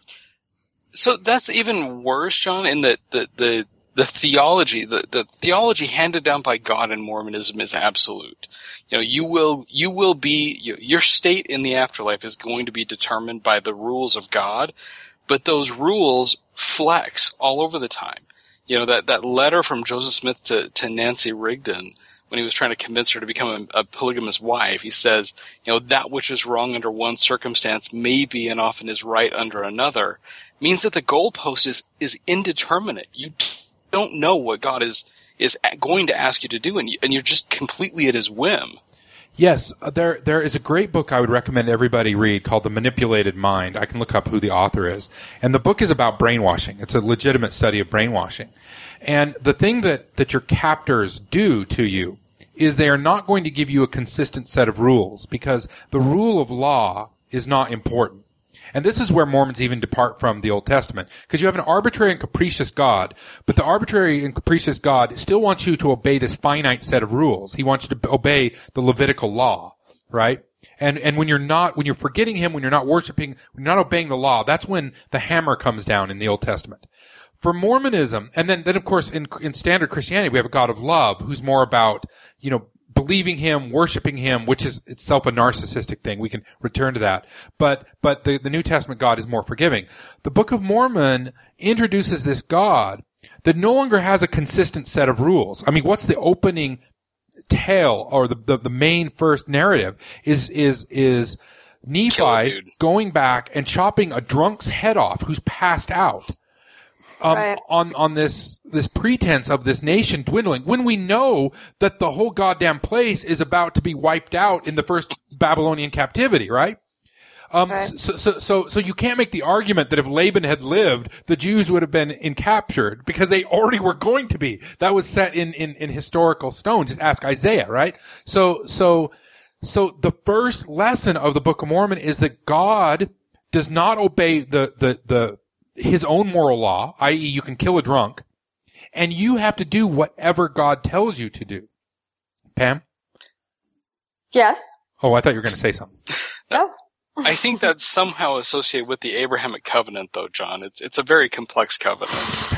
So that's even worse, John, in that the, the, the theology, the, the theology handed down by God in Mormonism is absolute. You know, you will, you will be, you, your state in the afterlife is going to be determined by the rules of God, but those rules flex all over the time. You know, that, that letter from Joseph Smith to, to Nancy Rigdon, when he was trying to convince her to become a, a polygamous wife, he says, you know, that which is wrong under one circumstance may be and often is right under another, means that the goalpost is, is indeterminate. You don't know what God is, is going to ask you to do, and, you, and you're just completely at his whim. Yes, uh, there there is a great book I would recommend everybody read called The Manipulated Mind. I can look up who the author is. And the book is about brainwashing. It's a legitimate study of brainwashing. And the thing that, that your captors do to you is they are not going to give you a consistent set of rules, because the rule of law is not important. And this is where Mormons even depart from the Old Testament, because you have an arbitrary and capricious God, but the arbitrary and capricious God still wants you to obey this finite set of rules. He wants you to obey the Levitical law, right? And and when you're not, when you're forgetting him, when you're not worshiping, when you're not obeying the law, that's when the hammer comes down in the Old Testament. For Mormonism, and then then of course in in standard Christianity, we have a God of love who's more about, you know, believing him, worshiping him, which is itself a narcissistic thing. We can return to that. But, but the, the New Testament God is more forgiving. The Book of Mormon introduces this God that no longer has a consistent set of rules. I mean, what's the opening tale, or the, the, the main first narrative is, is, is Kill a Nephi dude. going back and chopping a drunk's head off who's passed out. Um, Right. on, on this, this pretense of this nation dwindling, when we know that the whole goddamn place is about to be wiped out in the first Babylonian captivity, right? Um, Right. so, so, so, so you can't make the argument that if Laban had lived, the Jews would have been encaptured, because they already were going to be. That was set in, in, in historical stone. Just ask Isaiah, right? So, so, so the first lesson of the Book of Mormon is that God does not obey the, the, the, his own moral law, that is you can kill a drunk, and you have to do whatever God tells you to do. Pam? Yes. Oh, I thought you were going to say something. No. I think that's somehow associated with the Abrahamic covenant, though, John. It's it's a very complex covenant.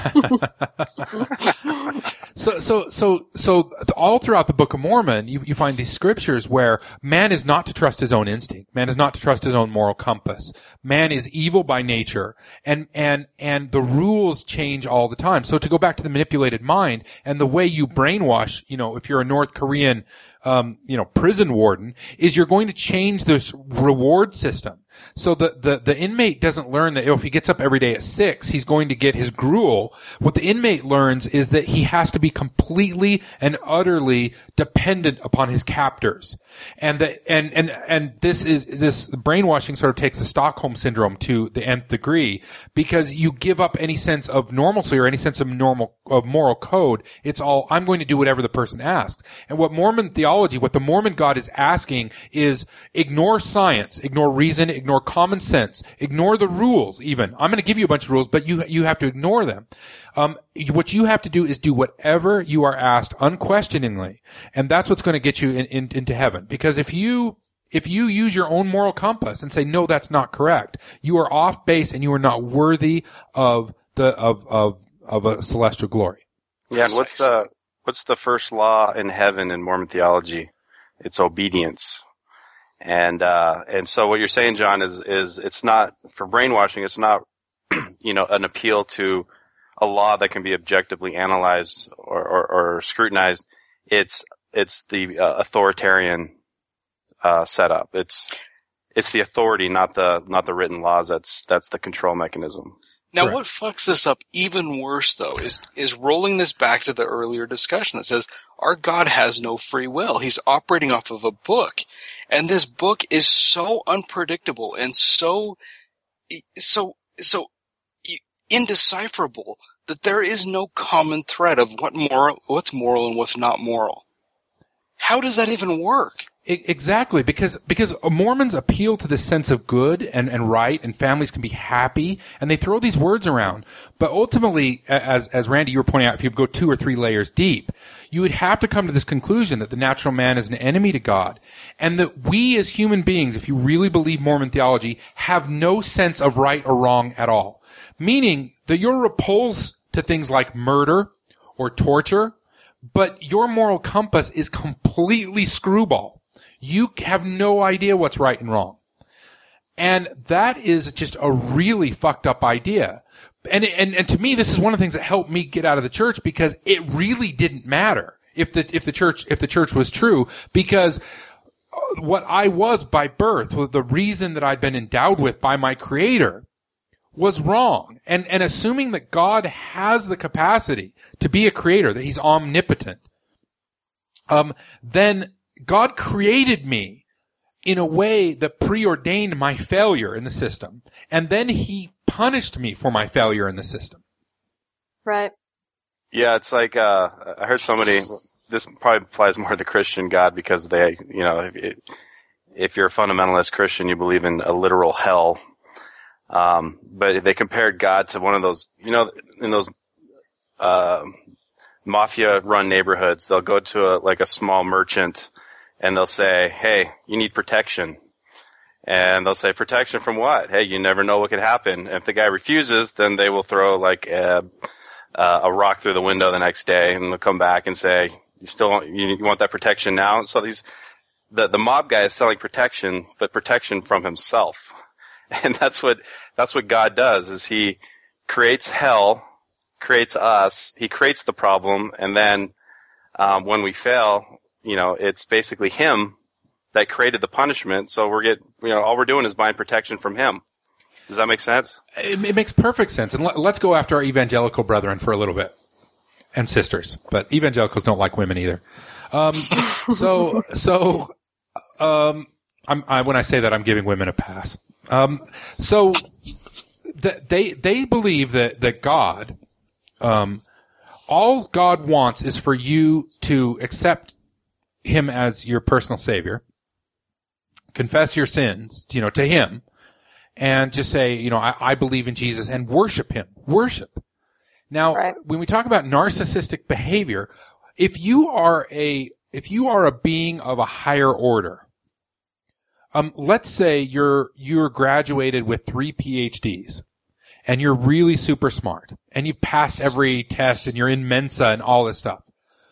so, so, so, so, all throughout the Book of Mormon, you, you find these scriptures where man is not to trust his own instinct. Man is not to trust his own moral compass. Man is evil by nature, and and and the rules change all the time. So, to go back to the manipulated mind and the way you brainwash, you know, if you're a North Korean Um, you know, prison warden, is you're going to change this reward system. So the, the, the inmate doesn't learn that if he gets up every day at six, he's going to get his gruel. What the inmate learns is that he has to be completely and utterly dependent upon his captors. And that, and, and, and this is, this brainwashing sort of takes the Stockholm syndrome to the nth degree, because you give up any sense of normalcy or any sense of normal, of moral code. It's all, I'm going to do whatever the person asks. And what Mormon theology, what the Mormon God is asking is ignore science, ignore reason, ignore common sense, ignore the rules even. I'm going to give you a bunch of rules, but you, you have to ignore them. Um, what you have to do is do whatever you are asked unquestioningly. And that's what's going to get you in, in, into heaven. Because if you, if you use your own moral compass and say, no, that's not correct, you are off base and you are not worthy of the, of, of, of a celestial glory. Yeah. And what's the, what's the first law in heaven in Mormon theology? It's obedience. And, uh, and so what you're saying, John, is, is it's not, for brainwashing, it's not, you know, an appeal to a law that can be objectively analyzed or, or, or scrutinized. It's, it's the uh, authoritarian, uh, setup. It's, it's the authority, not the, not the written laws. That's, that's the control mechanism. Now, Correct. What fucks this up even worse, though, is is rolling this back to the earlier discussion that says our God has no free will. He's operating off of a book, and this book is so unpredictable and so so so indecipherable that there is no common thread of what moral, what's moral and what's not moral. How does that even work? Exactly, because because Mormons appeal to this sense of good and, and right, and families can be happy, and they throw these words around. But ultimately, as as Randy, you were pointing out, if you go two or three layers deep, you would have to come to this conclusion that the natural man is an enemy to God, and that we as human beings, if you really believe Mormon theology, have no sense of right or wrong at all. Meaning that you're repulsed to things like murder or torture, but your moral compass is completely screwball. You have no idea what's right and wrong. And that is just a really fucked up idea. And, and, and to me, this is one of the things that helped me get out of the church, because it really didn't matter if the, if the church, if the church was true, because what I was by birth, the reason that I'd been endowed with by my Creator, was wrong. And, and assuming that God has the capacity to be a creator, that he's omnipotent, um, then God created me in a way that preordained my failure in the system. And then he punished me for my failure in the system. Right. Yeah, it's like, uh, I heard somebody, this probably applies more to the Christian God, because they, you know, if, if you're a fundamentalist Christian, you believe in a literal hell. Um, but they compared God to one of those, you know, in those, uh, mafia run neighborhoods, they'll go to a, like a small merchant and they'll say, hey, you need protection. And they'll say, protection from what? Hey, you never know what could happen. And if the guy refuses, then they will throw like a, uh, a rock through the window the next day, and they'll come back and say, you still want, you want that protection now? So these, the, the mob guy is selling protection, but protection from himself. And that's what, that's what God does, is he creates hell, creates us, he creates the problem, and then, um, when we fail, you know, it's basically him that created the punishment. So we're get, you know, all we're doing is buying protection from him. Does that make sense? It, it makes perfect sense. And let, let's go after our evangelical brethren for a little bit, and sisters, but evangelicals don't like women either. Um, so, so, um, I'm, I, when I say that, I'm giving women a pass. Um, so th- they, they believe that, that God, um, all God wants is for you to accept him as your personal savior, confess your sins, you know, to him, and just say, you know, I, I believe in Jesus and worship him. Worship. Now, Right. when we talk about narcissistic behavior, if you are a, if you are a being of a higher order, um, let's say you're, you're graduated with three P H Ds and you're really super smart and you've passed every test and you're in Mensa and all this stuff.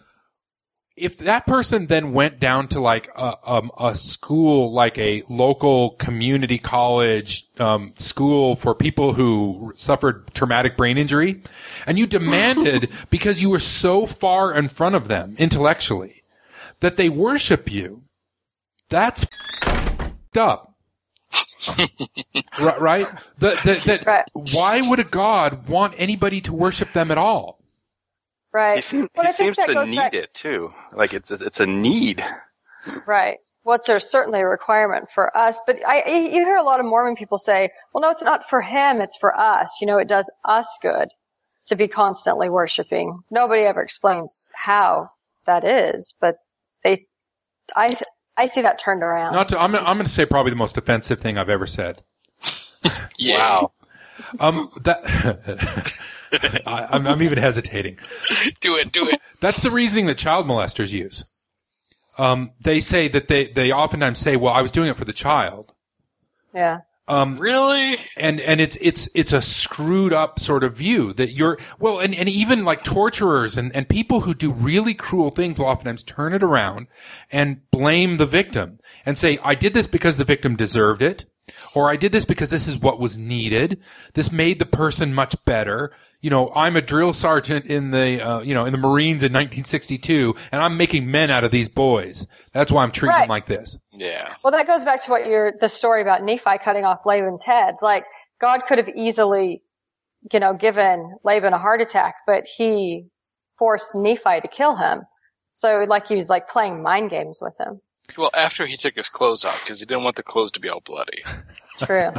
If that person then went down to like a, um, a school, like a local community college um, school for people who suffered traumatic brain injury, and you demanded, because you were so far in front of them intellectually, that they worship you, that's f***ed up. Right? right? The, the, that, Right. Why would a God want anybody to worship them at all? Right. He, seem, Well, he I think seems that to goes need back- it too. Like it's it's a need. Right. Well, it's certainly a requirement for us, but I, you hear a lot of Mormon people say, well, no, it's not for him, it's for us. You know, it does us good to be constantly worshiping. Nobody ever explains how that is, but they, I, I see that turned around. Not to, I'm, I'm going to say probably the most offensive thing I've ever said. Yeah. Wow. Um, that, I, I'm, I'm even hesitating. Do it, do it. That's the reasoning that child molesters use. Um, they say that they, they oftentimes say, well, I was doing it for the child. Yeah. Um, Really? and, and it's, it's, it's a screwed up sort of view that you're, well, and, and even like torturers and, and people who do really cruel things will oftentimes turn it around and blame the victim and say, I did this because the victim deserved it. Or I did this because this is what was needed. This made the person much better. You know, I'm a drill sergeant in the, uh, you know, in the Marines in nineteen sixty-two, and I'm making men out of these boys. That's why I'm treating Right. them like this. Yeah. Well, that goes back to what you're, the story about Nephi cutting off Laban's head. Like, God could have easily, you know, given Laban a heart attack, but he forced Nephi to kill him. So, like, he was like playing mind games with him. Well, after he took his clothes off, because he didn't want the clothes to be all bloody. True.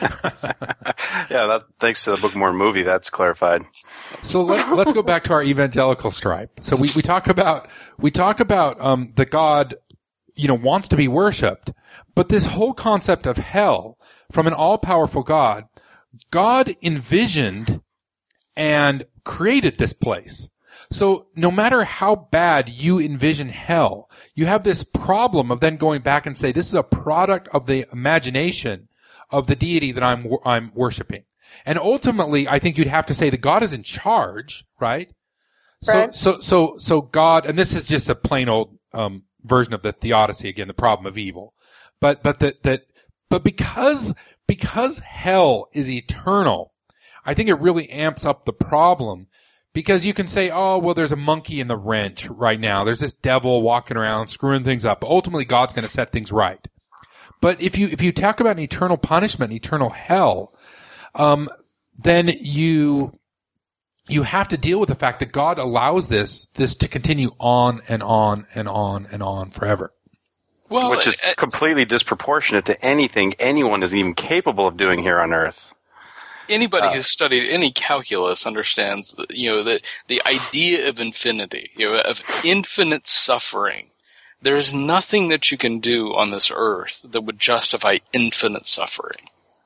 Yeah, that thanks to the Book of Mormon movie, that's clarified. So let, let's go back to our evangelical stripe. So we, we talk about, we talk about, um, the God, you know, wants to be worshipped, but this whole concept of hell from an all-powerful God, God envisioned and created this place. So no matter how bad you envision hell, you have this problem of then going back and say, this is a product of the imagination of the deity that I'm, I'm worshiping. And ultimately, I think you'd have to say that God is in charge, right? So, Right. so, so, so God, and this is just a plain old, um, version of the theodicy again, the problem of evil. But, but that, that, but because, because hell is eternal, I think it really amps up the problem. Because you can say, oh, well, there's a monkey in the wrench right now. There's this devil walking around screwing things up. But ultimately, God's going to set things right. But if you, if you talk about an eternal punishment, eternal hell, um, then you, you have to deal with the fact that God allows this, this to continue on and on and on and on forever. Well, Which is uh, completely disproportionate to anything anyone is even capable of doing here on Earth. anybody Uh, who's studied any calculus understands that, you know, the the idea of infinity, you know, of infinite suffering. There is nothing that you can do on this earth that would justify infinite suffering.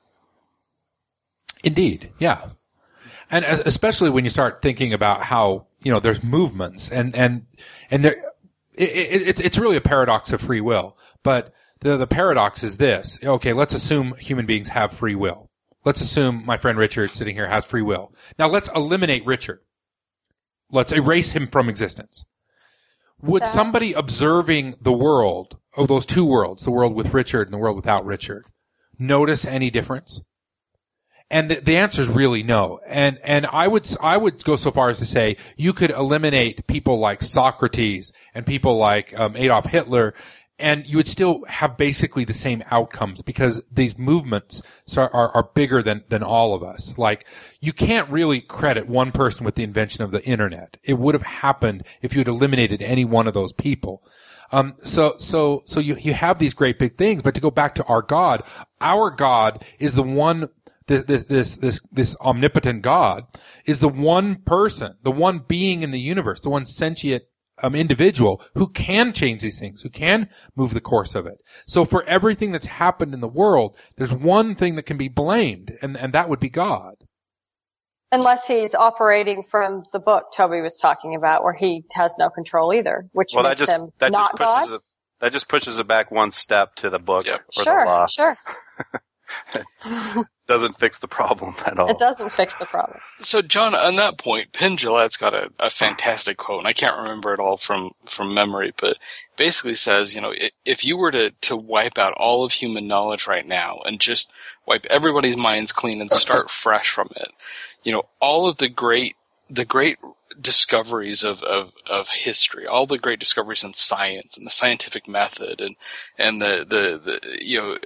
Indeed, yeah. And es- especially when you start thinking about how, you know, there's movements and, and, and there, it, it, it's, it's really a paradox of free will. But the, the paradox is this. Okay, let's assume human beings have free will. Let's assume my friend Richard sitting here has free will. Now let's eliminate Richard. Let's erase him from existence. Would That- somebody observing the world, oh, those two worlds, the world with Richard and the world without Richard, notice any difference? And the, the answer is really no. And, and I would, I would go so far as to say you could eliminate people like Socrates and people like, um, Adolf Hitler, and you would still have basically the same outcomes because these movements are, are, are bigger than, than all of us. Like, you can't really credit one person with the invention of the internet. It would have happened if you had eliminated any one of those people. Um, so, so, so you, you have these great big things, but to go back to our God, our God is the one, this, this, this, this, this omnipotent God is the one person, the one being in the universe, the one sentient, um, individual who can change these things, who can move the course of it. So for everything that's happened in the world, there's one thing that can be blamed, and, and that would be God. Unless he's operating from the book Toby was talking about, where he has no control either, which well, makes that just, him that not just pushes God. It, that just pushes it back one step to the book Yep. or Sure, the law. sure. Doesn't fix the problem at all. It doesn't fix the problem. So, John, on that point, Penn Jillette's got a, a fantastic quote, and I can't remember it all from, from memory, but basically says, you know, if you were to, to wipe out all of human knowledge right now and just wipe everybody's minds clean and start fresh from it, you know, all of the great, the great discoveries of, of, of history, all the great discoveries in science and the scientific method and, and the, the, the you know,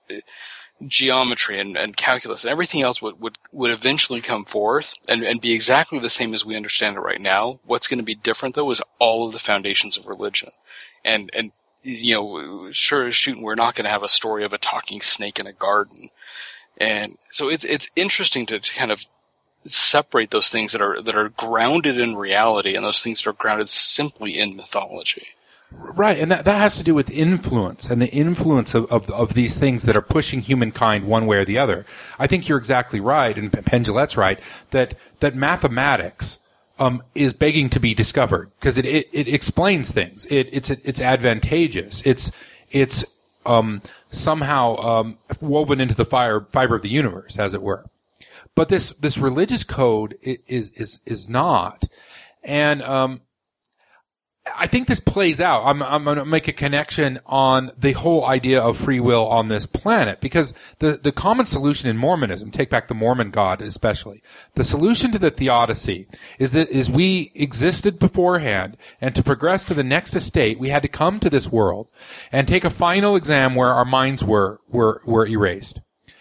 geometry and, and calculus and everything else would, would, would eventually come forth and, and be exactly the same as we understand it right now. What's going to be different, though, is all of the foundations of religion. And, and, you know, sure as shooting, we're not going to have a story of a talking snake in a garden. And so it's, it's interesting to, to kind of separate those things that are, that are grounded in reality and those things that are grounded simply in mythology. Right, and that, that has to do with influence and the influence of, of, of these things that are pushing humankind one way or the other. I think you're exactly right, and Penn Jillette's right, that, that mathematics um, is begging to be discovered because it, it, it explains things. It, it's it's advantageous. It's it's um, somehow um, woven into the fire, fiber of the universe, as it were. But this this religious code is is is not, and um, I think this plays out. I'm, I'm going to make a connection on the whole idea of free will on this planet because the, the common solution in Mormonism, take back the Mormon God especially, the solution to the theodicy is that is we existed beforehand, and to progress to the next estate, we had to come to this world and take a final exam where our minds were were were erased,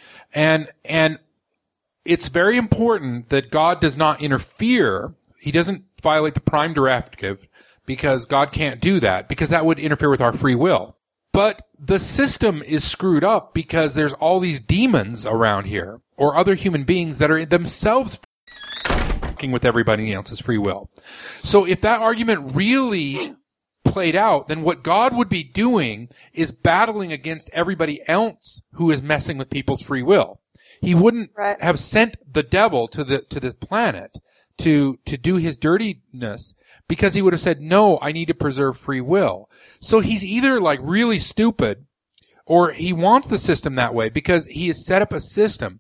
and and it's very important that God does not interfere. He doesn't violate the prime directive, because God can't do that, because that would interfere with our free will. But the system is screwed up because there's all these demons around here, or other human beings that are themselves f***ing with everybody else's free will. So if that argument really played out, then what God would be doing is battling against everybody else who is messing with people's free will. He wouldn't Right. have sent the devil to the to the planet to to do his dirtiness, because he would have said, no, I need to preserve free will. So he's either like really stupid, or he wants the system that way because he has set up a system.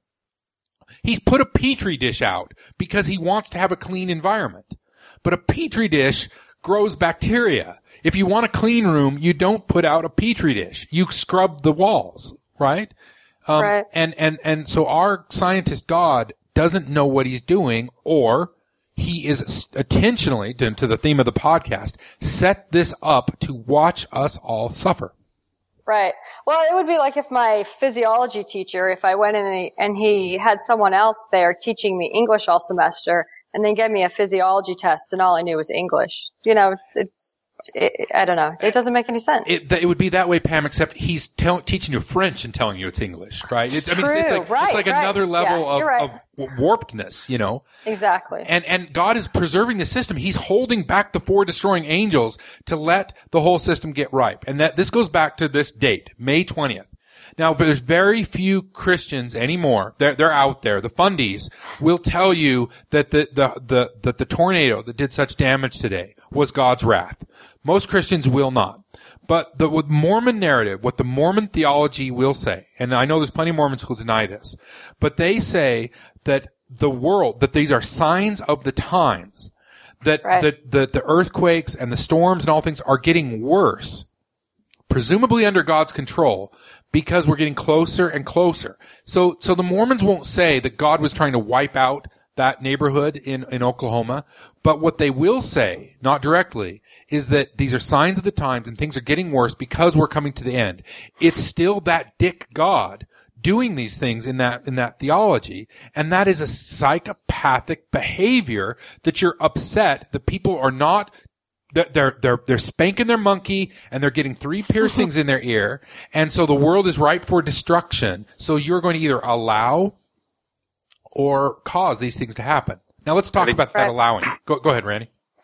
He's put a petri dish out because he wants to have a clean environment. But a petri dish grows bacteria. If you want a clean room, you don't put out a petri dish. You scrub the walls, right? Um, Right. And, and, and so our scientist God doesn't know what he's doing, or he is intentionally, to, to the theme of the podcast, set this up to watch us all suffer. Right. Well, it would be like if my physiology teacher, if I went in and he, and he had someone else there teaching me English all semester, and then gave me a physiology test, and all I knew was English. You know, it's, it, I don't know. It doesn't make any sense. It, it would be that way, Pam, except he's tell, teaching you French and telling you it's English, right? It's, I mean, it's, it's True. like, Right, it's like right. another level Yeah, of, you're right. of warpedness, you know? Exactly. And, and God is preserving the system. He's holding back the four destroying angels to let the whole system get ripe. And that, this goes back to this date, May twentieth. Now, there's very few Christians anymore. They're, they're out there. The fundies will tell you that the, the, the, that the tornado that did such damage today was God's wrath. Most Christians will not. But the with Mormon narrative, what the Mormon theology will say, and I know there's plenty of Mormons who will deny this, but they say that the world, that these are signs of the times, that Right. the, the, the earthquakes and the storms and all things are getting worse, presumably under God's control, because we're getting closer and closer. So, so the Mormons won't say that God was trying to wipe out that neighborhood in, in Oklahoma, but what they will say, not directly, is that these are signs of the times and things are getting worse because we're coming to the end. It's still that dick God doing these things in that, in that theology, and that is a psychopathic behavior that you're upset that people are not They're, they're, they're spanking their monkey and they're getting three piercings in their ear. And so the world is ripe for destruction. So you're going to either allow or cause these things to happen. Now let's talk about that Right. allowing. Go, go ahead, Randy.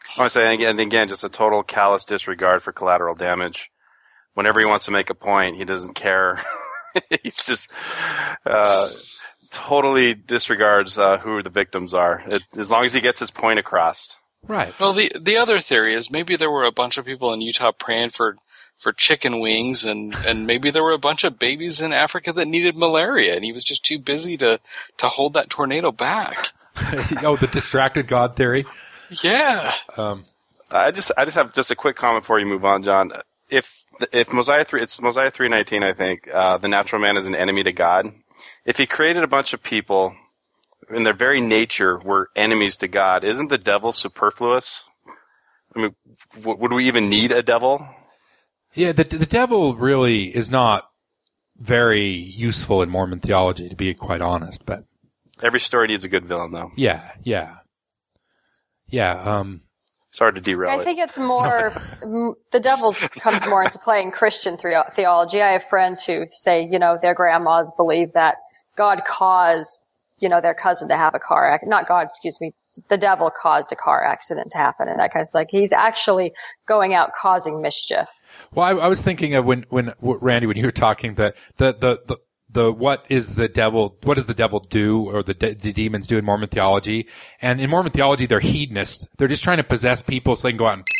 I want to say again, again, just a total callous disregard for collateral damage. Whenever he wants to make a point, he doesn't care. He's just uh, totally disregards uh, who the victims are, it, as long as he gets his point across. Right. Well, the the other theory is maybe there were a bunch of people in Utah praying for, for chicken wings, and, and maybe there were a bunch of babies in Africa that needed malaria, and he was just too busy to, to hold that tornado back. Oh, the distracted God theory. Yeah. Um, I just I just have just a quick comment before you move on, John. If if Mosiah three, it's Mosiah three nineteen, I think. Uh, the natural man is an enemy to God. If he created a bunch of people, in their very nature, were enemies to God, isn't the devil superfluous? I mean, w- would we even need a devil? yeah, the the devil really is not very useful in Mormon theology, to be quite honest. But Every story needs a good villain, though. yeah, yeah, yeah. Um, Sorry to derail I it. think it's more, m- the devil comes more into play in Christian theo- theology. I have friends who say, you know, their grandmas believe that God caused, you know, their cousin to have a car accident. Not God, excuse me. The devil caused a car accident to happen. And that kind of like, he's actually going out causing mischief. well, I, I was thinking of when, when, Randy, when you were talking that the, the, the, the, what is the devil, what does the devil do, or the, de- the demons do in Mormon theology? And in Mormon theology, they're hedonists. They're just trying to possess people so they can go out and,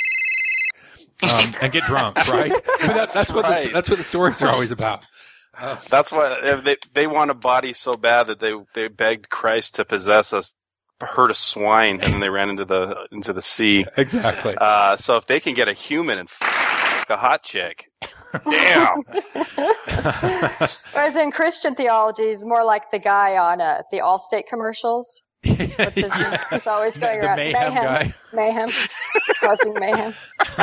um, and get drunk, right? I mean, that's, that's what the, right. that's what the stories are always about. That's why they they want a body so bad that they they begged Christ to possess a herd of swine, and then they ran into the into the sea. Exactly. Uh, so if they can get a human and f- a hot chick, damn. Whereas in Christian theology, he's more like the guy on uh, the Allstate commercials. What's his name? He's always going The around mayhem guy. mayhem, causing mayhem.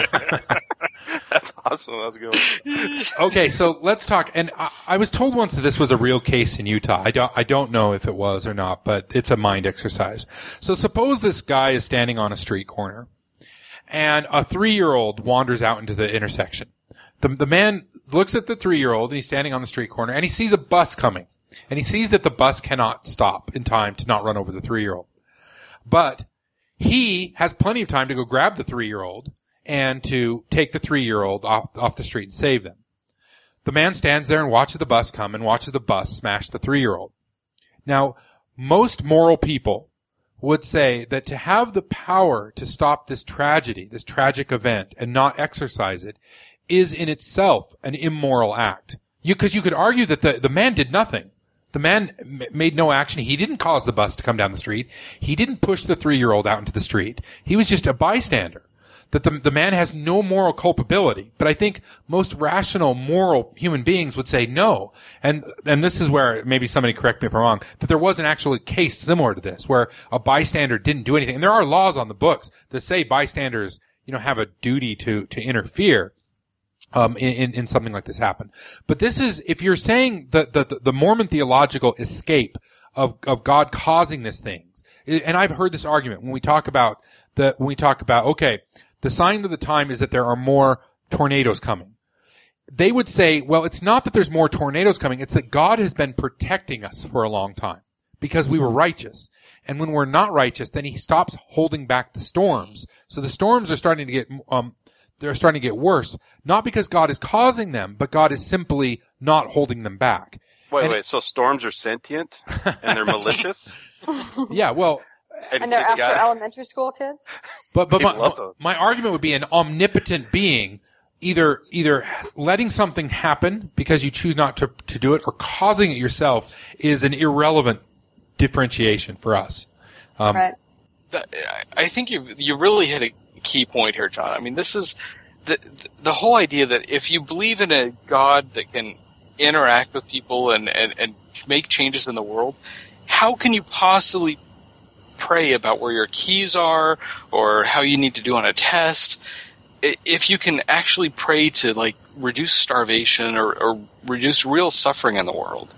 That's awesome. That's a good one. Okay, so let's talk. And I, I was told once that this was a real case in Utah. I don't, I don't know if it was or not, but it's a mind exercise. So suppose this guy is standing on a street corner, and a three-year-old wanders out into the intersection. The the man looks at the three-year-old, and he's standing on the street corner, and he sees a bus coming, and he sees that the bus cannot stop in time to not run over the three-year-old. But he has plenty of time to go grab the three-year-old and to take the three-year-old off, off the street and save them. The man stands there and watches the bus come and watches the bus smash the three-year-old. Now, most moral people would say that to have the power to stop this tragedy, this tragic event, and not exercise it, is in itself an immoral act. You, cause you could argue that the, the man did nothing. The man m- made no action. He didn't cause the bus to come down the street. He didn't push the three-year-old out into the street. He was just a bystander. That the, the man has no moral culpability. But I think most rational, moral human beings would say no. And, and this is where, maybe somebody correct me if I'm wrong, that there was an actual case similar to this, where a bystander didn't do anything. And there are laws on the books that say bystanders, you know, have a duty to, to interfere. Um, in, in, in something like this happen. But this is, if you're saying the, the, the Mormon theological escape of, of God causing this thing, and I've heard this argument when we talk about the, when we talk about, okay, the sign of the time is that there are more tornadoes coming. They would say, well, it's not that there's more tornadoes coming, it's that God has been protecting us for a long time because we were righteous. And when we're not righteous, then he stops holding back the storms. So the storms are starting to get, um, they're starting to get worse, not because God is causing them, but God is simply not holding them back. Wait, And wait. So storms are sentient and they're malicious? Yeah, well, And they're this after guy- elementary school kids? but but People my, love those. my argument would be an omnipotent being either either letting something happen because you choose not to to do it, or causing it yourself is an irrelevant differentiation for us. Um, Right. That- I think you you really hit a key point here, John. I mean, this is the the whole idea that if you believe in a God that can interact with people and, and, and make changes in the world, how can you possibly pray about where your keys are or how you need to do on a test if you can actually pray to like reduce starvation or, or reduce real suffering in the world?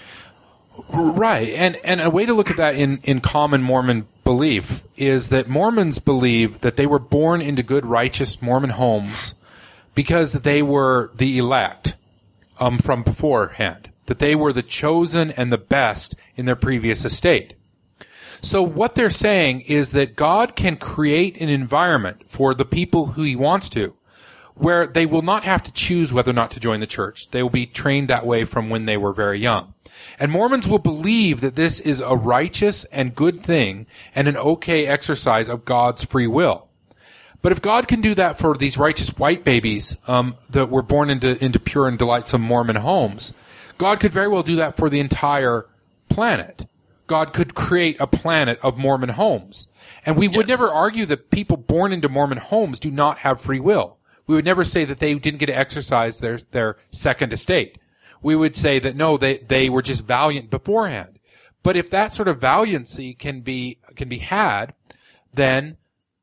Right. And and a way to look at that in, in common Mormon belief is that Mormons believe that they were born into good, righteous Mormon homes because they were the elect um, from beforehand, that they were the chosen and the best in their previous estate. So what they're saying is that God can create an environment for the people who he wants to, where they will not have to choose whether or not to join the church. They will be trained that way from when they were very young. And Mormons will believe that this is a righteous and good thing and an okay exercise of God's free will. But if God can do that for these righteous white babies um, that were born into, into pure and delightsome Mormon homes, God could very well do that for the entire planet. God could create a planet of Mormon homes. And we would Yes. never argue that people born into Mormon homes do not have free will. We would never say that they didn't get to exercise their, their second estate. We would say that no, they, they were just valiant beforehand. But if that sort of valiancy can be, can be had, then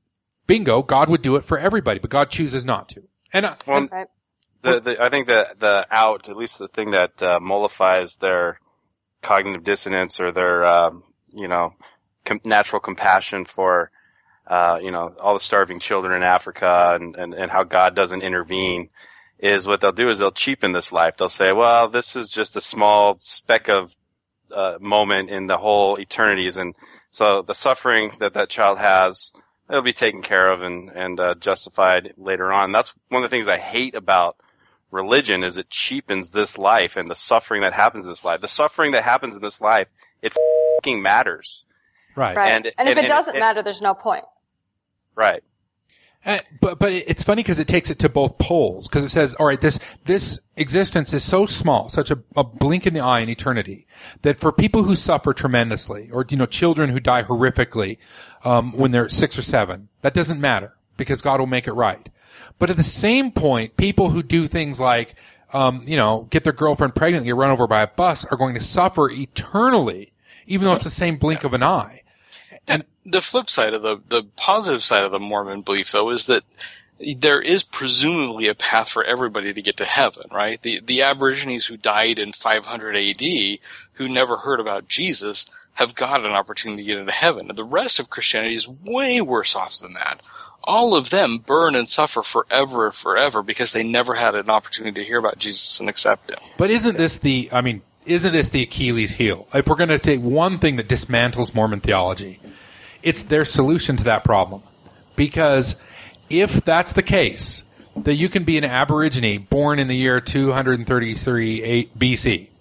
bingo, God would do it for everybody, but God chooses not to. And, uh, Well, Right. the, the, I think that the out, at least the thing that uh, mollifies their cognitive dissonance or their, um, you know, com- natural compassion for, uh, you know, all the starving children in Africa and, and, and how God doesn't intervene is what they'll do is they'll cheapen this life. They'll say, well, this is just a small speck of uh, moment in the whole eternities. And so the suffering that that child has, it'll be taken care of and, and uh, justified later on. And that's one of the things I hate about religion is it cheapens this life and the suffering that happens in this life. The suffering that happens in this life, it f***ing matters. right. Right. And- And, and- if it and- doesn't and- matter, there's no point. Right. Uh, but but it's funny because it takes it to both poles because it says, all right, this this existence is so small, such a, a blink in the eye in eternity, that for people who suffer tremendously, or you know, children who die horrifically um, when they're six or seven, that doesn't matter because God will make it right. But at the same point, people who do things like um, you know, get their girlfriend pregnant and get run over by a bus are going to suffer eternally, even though it's the same blink of an eye. And the flip side of the, the positive side of the Mormon belief, though, is that there is presumably a path for everybody to get to heaven, right? The, the Aborigines who died in five hundred A D, who never heard about Jesus, have got an opportunity to get into heaven. And the rest of Christianity is way worse off than that. All of them burn and suffer forever and forever because they never had an opportunity to hear about Jesus and accept him. But isn't this the, I mean, isn't this the Achilles heel? If we're going to take one thing that dismantles Mormon theology, it's their solution to that problem. Because if that's the case, that you can be an Aborigine born in the year two hundred thirty-three B C,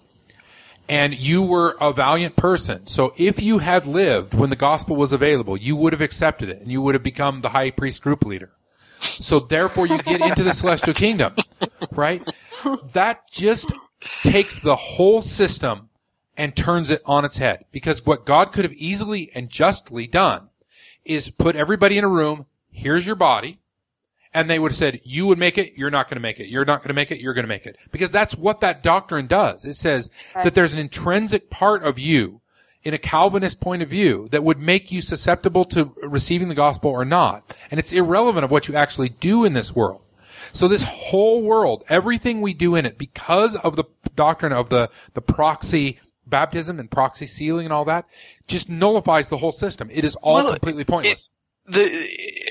and you were a valiant person. So if you had lived when the gospel was available, you would have accepted it, and you would have become the high priest group leader. So therefore you get into the celestial kingdom, right? That just takes the whole system and turns it on its head. Because what God could have easily and justly done is put everybody in a room, here's your body, and they would have said, you would make it, you're not going to make it, you're not going to make it, you're going to make it. Because that's what that doctrine does. It says Right. that there's an intrinsic part of you in a Calvinist point of view that would make you susceptible to receiving the gospel or not. And it's irrelevant of what you actually do in this world. So this whole world, everything we do in it, because of the doctrine of the, the proxy baptism and proxy sealing and all that, just nullifies the whole system. It is all Well, completely pointless. the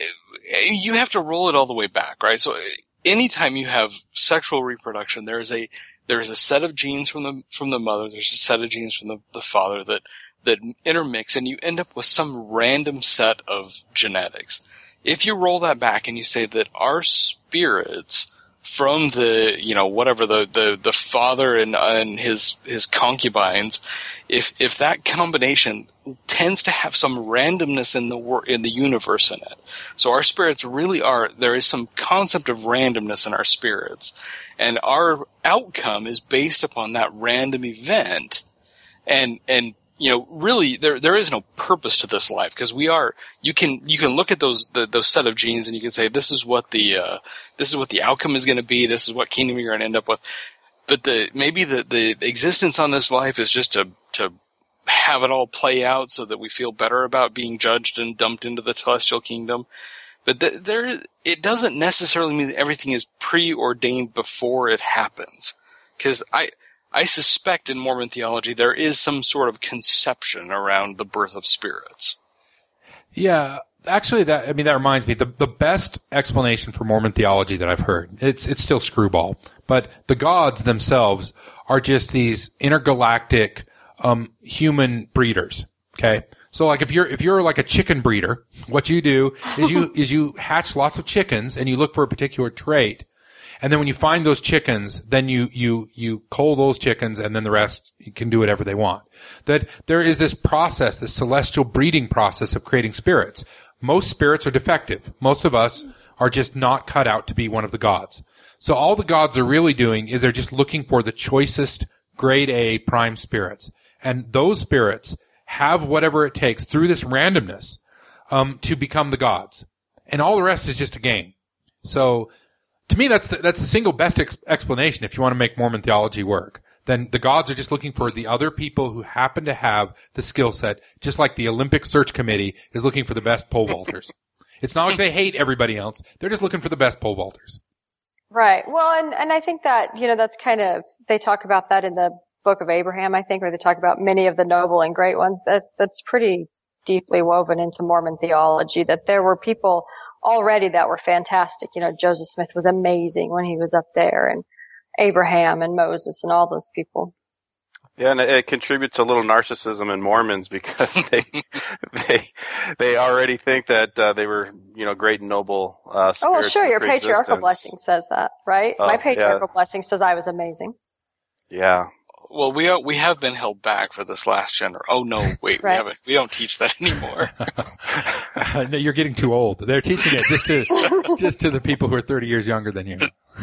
you have to roll it all the way back, right? So anytime you have sexual reproduction, there is a there is a set of genes from the from the mother, there's a set of genes from the, the father that that intermix, and you end up with some random set of genetics. If you roll that back and you say that our spirits from the, you know, whatever the, the, the father and, and his, his concubines, if, if that combination tends to have some randomness in the wor- in the universe in it. So our spirits really are, there is some concept of randomness in our spirits. And our outcome is based upon that random event. And, and, you know, really, there there is no purpose to this life because we are. You can you can look at those the, those set of genes and you can say this is what the uh, this is what the outcome is going to be. This is what kingdom you're going to end up with. But the maybe the, the existence on this life is just to to have it all play out so that we feel better about being judged and dumped into the celestial kingdom. But the, there, it doesn't necessarily mean that everything is preordained before it happens. Because I. I suspect in Mormon theology there is some sort of conception around the birth of spirits. Yeah, actually, that I mean that reminds me. The the best explanation for Mormon theology that I've heard, it's it's still screwball, but the gods themselves are just these intergalactic um, human breeders. Okay, So like if you're, if you're like a chicken breeder, what you do is you, is you hatch lots of chickens and you look for a particular trait. And then when you find those chickens, then you, you, you cull those chickens and then the rest you can do whatever they want. That there is this process, this celestial breeding process of creating spirits. Most spirits are defective. Most of us are just not cut out to be one of the gods. So all the gods are really doing is they're just looking for the choicest grade A prime spirits. And those spirits have whatever it takes through this randomness, um, to become the gods. And all the rest is just a game. So, to me, that's the, that's the single best ex- explanation if you want to make Mormon theology work. Then the gods are just looking for the other people who happen to have the skill set, just like the Olympic search committee is looking for the best pole vaulters. It's not like they hate everybody else. They're just looking for the best pole vaulters. Right. Well, and, and I think that, you know, that's kind of, they talk about that in the Book of Abraham, I think, where they talk about many of the noble and great ones. That, that's pretty deeply woven into Mormon theology, that there were people already that were fantastic. You know, Joseph Smith was amazing when he was up there, and Abraham and Moses and all those people. Yeah, and it, it contributes a little narcissism in Mormons because they they they already think that uh, they were, you know, great and noble uh, spirits. Oh, well, sure, your pre-existence. patriarchal blessing says that, right? Oh, My patriarchal yeah. blessing says I was amazing. Yeah. Well, we are, we have been held back for this last gender. Oh no, wait, Right. we haven't. We don't teach that anymore. No, you're getting too old. They're teaching it just to just to the people who are thirty years younger than you.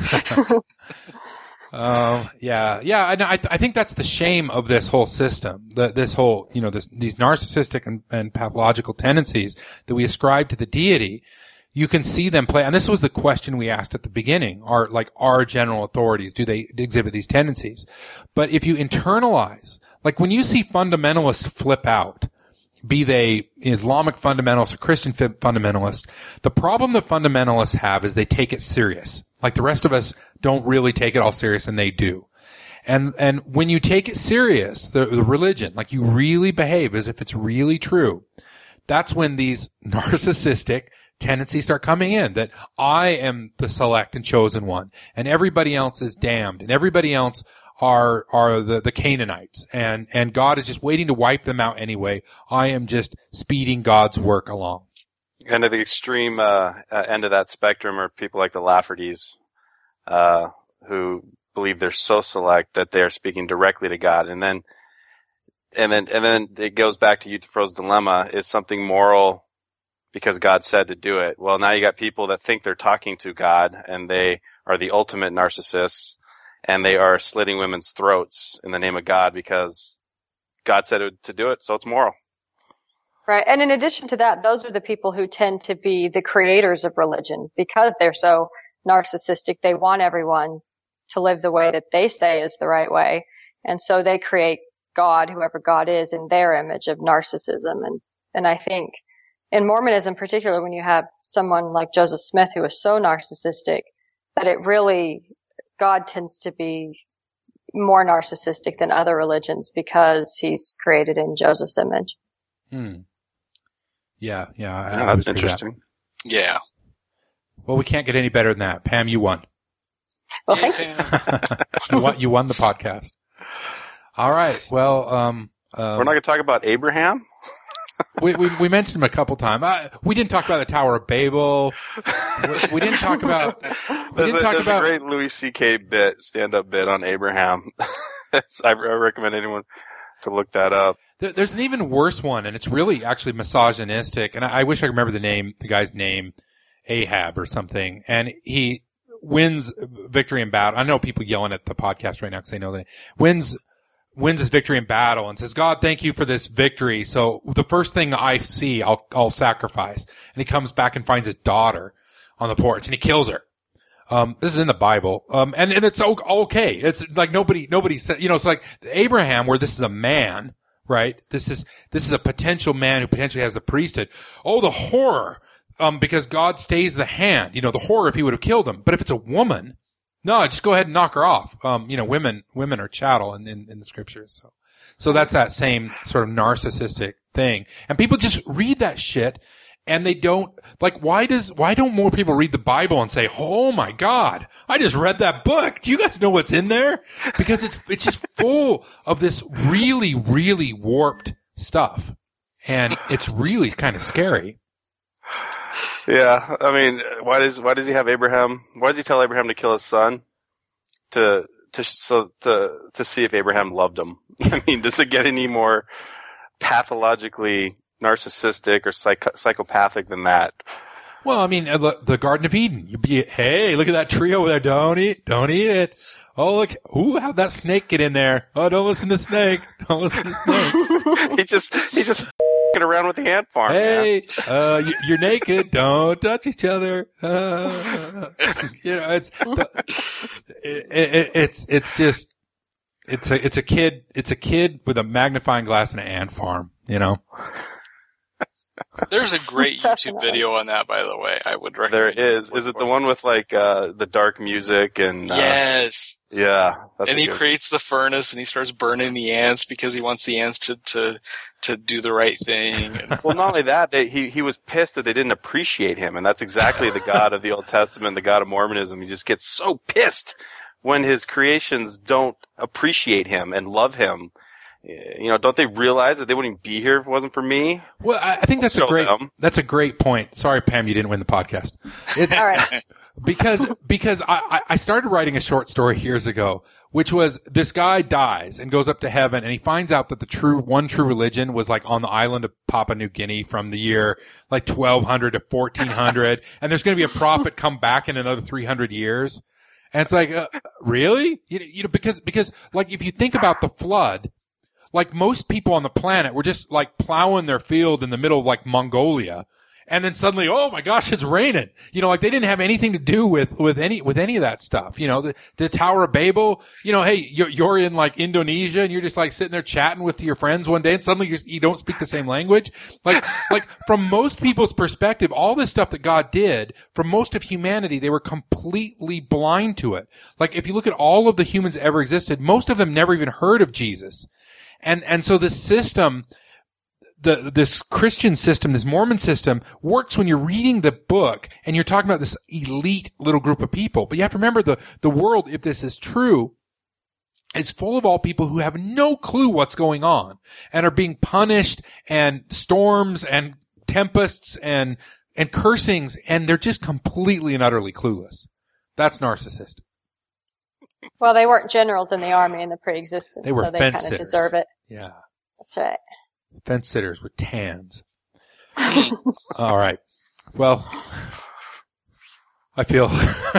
Um, yeah, yeah, and I, I think that's the shame of this whole system. The, this whole, you know, this, these narcissistic and, and pathological tendencies that we ascribe to the deity. You can see them play, and this was the question we asked at the beginning: Are like are general authorities, do they exhibit these tendencies? But if you internalize, like when you see fundamentalists flip out, be they Islamic fundamentalists or Christian fundamentalists, the problem the fundamentalists have is they take it serious. Like the rest of us don't really take it all serious, and they do. And and when you take it serious, the, the religion, like you really behave as if it's really true, that's when these narcissistic tendencies start coming in, that I am the select and chosen one, and everybody else is damned, and everybody else are are the, the Canaanites, and, and God is just waiting to wipe them out anyway. I am just speeding God's work along. And at the extreme uh, uh, end of that spectrum are people like the Laffertys, uh, who believe they're so select that they're speaking directly to God. And then, and then, and then it goes back to Euthyphro's dilemma: is something moral because God said to do it? Well, now you got people that think they're talking to God, and they are the ultimate narcissists, and they are slitting women's throats in the name of God because God said to do it, so it's moral. Right. And in addition to that, those are the people who tend to be the creators of religion because they're so narcissistic. They want everyone to live the way that they say is the right way. And so they create God, whoever God is, in their image of narcissism. And, and I think in Mormonism, particularly when you have someone like Joseph Smith who is so narcissistic that it really, God tends to be more narcissistic than other religions because he's created in Joseph's image. Hmm. Yeah, yeah. I, Yeah, I that's would agree with interesting. Yeah. Well, we can't get any better than that. Pam, you won. Well, thank you. you won. You won the podcast. All right. Well, um, um We're not going to talk about Abraham? we, we we mentioned him a couple times. Uh, we didn't talk about the Tower of Babel. We, we didn't talk about. We There's, didn't a, talk there's about. a great Louis C K bit, stand-up bit on Abraham. It's, I, I recommend anyone to look that up. There, there's an even worse one, and it's really actually misogynistic. And I, I wish I could remember the name, the guy's name, Ahab or something. And he wins victory in battle. I know people yelling at the podcast right now because they know that wins. wins his victory in battle and says, God, thank you for this victory. So the first thing I see, I'll, I'll sacrifice. And he comes back and finds his daughter on the porch and he kills her. Um, this is in the Bible. Um, and, and it's okay. It's like nobody, nobody said, you know, it's like Abraham, where this is a man, right? This is, this is a potential man who potentially has the priesthood. Oh, the horror. Um, because God stays the hand, you know, the horror if he would have killed him. But if it's a woman, no, just go ahead and knock her off. Um, you know, women, women are chattel in, in, in the scriptures. So, so that's that same sort of narcissistic thing. And people just read that shit and they don't, like, why does, why don't more people read the Bible and say, oh my God, I just read that book. Do you guys know what's in there? Because it's, it's just full of this really, really warped stuff. and it's really kind of scary. Yeah, I mean, why does why does he have Abraham? Why does he tell Abraham to kill his son? To to so to to see if Abraham loved him. I mean, does it get any more pathologically narcissistic or psych- psychopathic than that? Well, I mean, the, the Garden of Eden. You be, hey, look at that tree over there. Don't eat, don't eat it. Oh, look, ooh, how'd that snake get in there? Oh, don't listen to snake. Don't listen to snake. he just he's just f***ing around with the ant farm. Hey, man. uh, you, you're naked. Don't touch each other. Uh, you know, it's the, it, it, it's it's just it's a it's a kid it's a kid with a magnifying glass and an ant farm. You know. There's a great YouTube video on that, by the way. I would recommend. There is. Is it the one with like uh, the dark music and? Uh, yes. Yeah. That's and he good. creates the furnace and he starts burning the ants because he wants the ants to to, to do the right thing. Well, not only that, they, he he was pissed that they didn't appreciate him, and that's exactly the God of the Old Testament, the God of Mormonism. He just gets so pissed when his creations don't appreciate him and love him. You know, don't they realize that they wouldn't be here if it wasn't for me? Well, I, I think that's a Show great them. that's a great point. Sorry, Pam, you didn't win the podcast. It's, All right. because because I, I started writing a short story years ago, which was this guy dies and goes up to heaven, and he finds out that the true one true religion was like on the island of Papua New Guinea from the year like twelve hundred to fourteen hundred, and there's going to be a prophet come back in another three hundred years, and it's like, uh, really, you know, you know, because because like if you think about the flood. Like most people on the planet were just like plowing their field in the middle of like Mongolia. And then suddenly, oh my gosh, it's raining. You know, like they didn't have anything to do with, with any, with any of that stuff. You know, the, the Tower of Babel, you know, hey, you're, you're in like Indonesia and you're just like sitting there chatting with your friends one day and suddenly you're, you don't speak the same language. Like, like from most people's perspective, all this stuff that God did for most of humanity, they were completely blind to it. Like if you look at all of the humans that ever existed, most of them never even heard of Jesus. And, and so this system, the, this Christian system, this Mormon system works when you're reading the book and you're talking about this elite little group of people. But you have to remember the, the world, if this is true, is full of all people who have no clue what's going on and are being punished and storms and tempests and, and cursings. And they're just completely and utterly clueless. That's narcissist. Well, they weren't generals in the army in the pre-existence, They were so they fence kind of sitters. deserve it. Yeah. That's right. Fence sitters with tans. All right. Well, I feel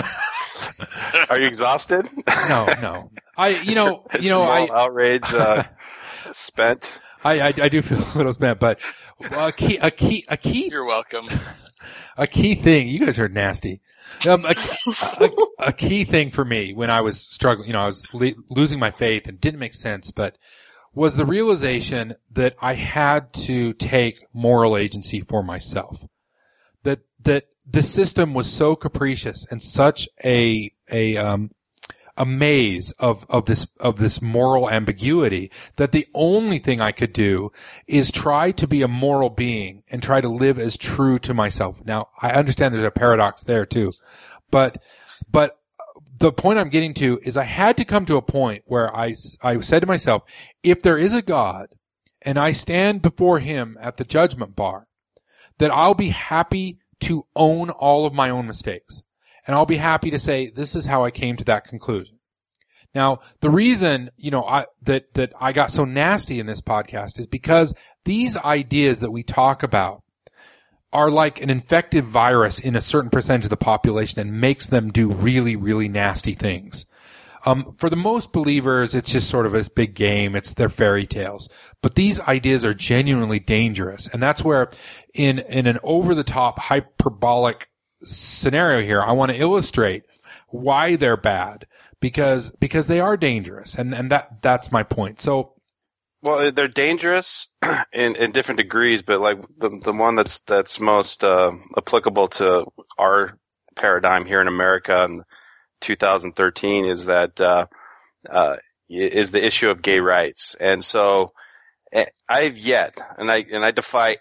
Are you exhausted? no, no. I, you know, Is you know, your I, moral outrage uh, spent. I, I, I do feel a little spent, but a key, a key, a key, You're welcome. a key thing. You guys are nasty. Um, a, a, a key thing for me when I was struggling, you know, I was le- losing my faith and didn't make sense, but was the realization that I had to take moral agency for myself. That, that the system was so capricious and such a, a, um, a maze of, of this, of this moral ambiguity that the only thing I could do is try to be a moral being and try to live as true to myself. Now, I understand there's a paradox there too, but, but the point I'm getting to is I had to come to a point where I, I said to myself, if there is a God and I stand before him at the judgment bar, that I'll be happy to own all of my own mistakes. And I'll be happy to say, this is how I came to that conclusion. Now, the reason, you know, I, that, that I got so nasty in this podcast is because these ideas that we talk about are like an infective virus in a certain percentage of the population and makes them do really, really nasty things. Um, for the most believers, it's just sort of this big game. It's their fairy tales. But these ideas are genuinely dangerous. And that's where in, in an over-the-top hyperbolic scenario here, I want to illustrate why they're bad because, because they are dangerous. And, and that, that's my point. So, Well, they're dangerous in, in different degrees, but like the the one that's that's most uh, applicable to our paradigm here in America in two thousand thirteen is that uh, uh, is the issue of gay rights. And so I've yet, and I and I defy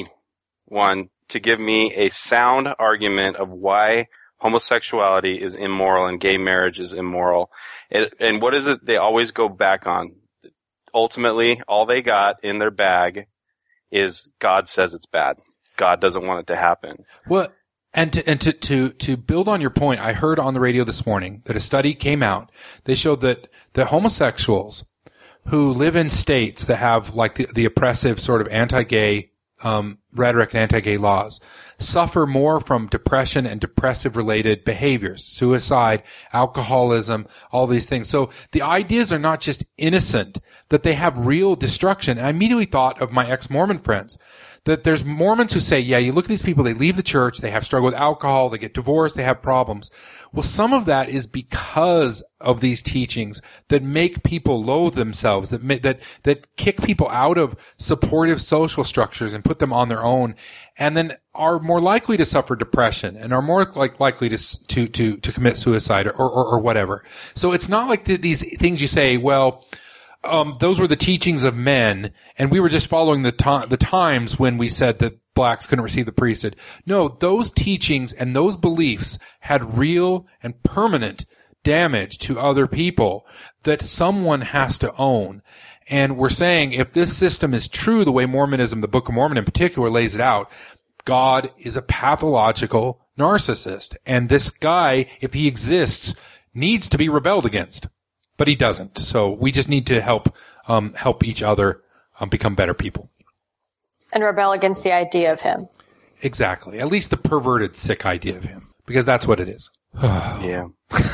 anyone to give me a sound argument of why homosexuality is immoral and gay marriage is immoral. And, and what is it they always go back on? Ultimately, all they got in their bag is God says it's bad. God doesn't want it to happen. Well, and to, and to, to, to build on your point, I heard on the radio this morning that a study came out. They showed that, that homosexuals who live in states that have like the, the oppressive sort of anti-gay, um, rhetoric and anti-gay laws suffer more from depression and depressive related behaviors, suicide, alcoholism, all these things. So the ideas are not just innocent, that they have real destruction. And I immediately thought of my ex-Mormon friends, that there's Mormons who say, yeah, you look at these people, they leave the church, they have struggle with alcohol, they get divorced, they have problems. Well, some of that is because of these teachings that make people loathe themselves, that ma- that that kick people out of supportive social structures and put them on their own, and then are more likely to suffer depression and are more like likely to to to to commit suicide or or, or whatever. So it's not like the, these things you say, well, Um, those were the teachings of men, and we were just following the to- the times when we said that blacks couldn't receive the priesthood. No, those teachings and those beliefs had real and permanent damage to other people that someone has to own. And we're saying if this system is true, the way Mormonism, the Book of Mormon in particular, lays it out, God is a pathological narcissist. And this guy, if he exists, needs to be rebelled against. But he doesn't. So we just need to help um, help each other um, become better people. And rebel against the idea of him. Exactly. At least the perverted, sick idea of him. Because that's what it is. Yeah.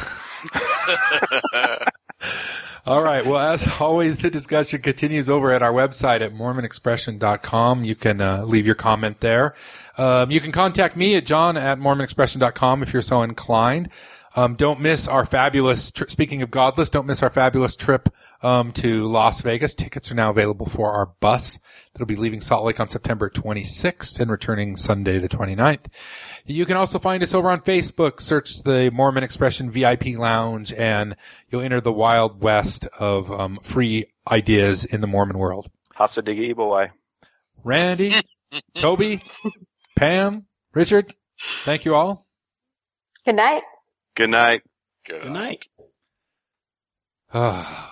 All right. Well, as always, the discussion continues over at our website at mormon expression dot com. You can uh, leave your comment there. Um, you can contact me at john at mormon expression dot com if you're so inclined. Um, don't miss our fabulous, tri- speaking of godless, don't miss our fabulous trip um, to Las Vegas. Tickets are now available for our bus that'll be leaving Salt Lake on September twenty-sixth and returning Sunday the twenty-ninth. You can also find us over on Facebook. Search the Mormon Expression V I P Lounge, and you'll enter the wild west of um, free ideas in the Mormon world. Hasadiga Ibawai. Randy, Toby, Pam, Richard, thank you all. Good night. Good night. Good Good night. Ah.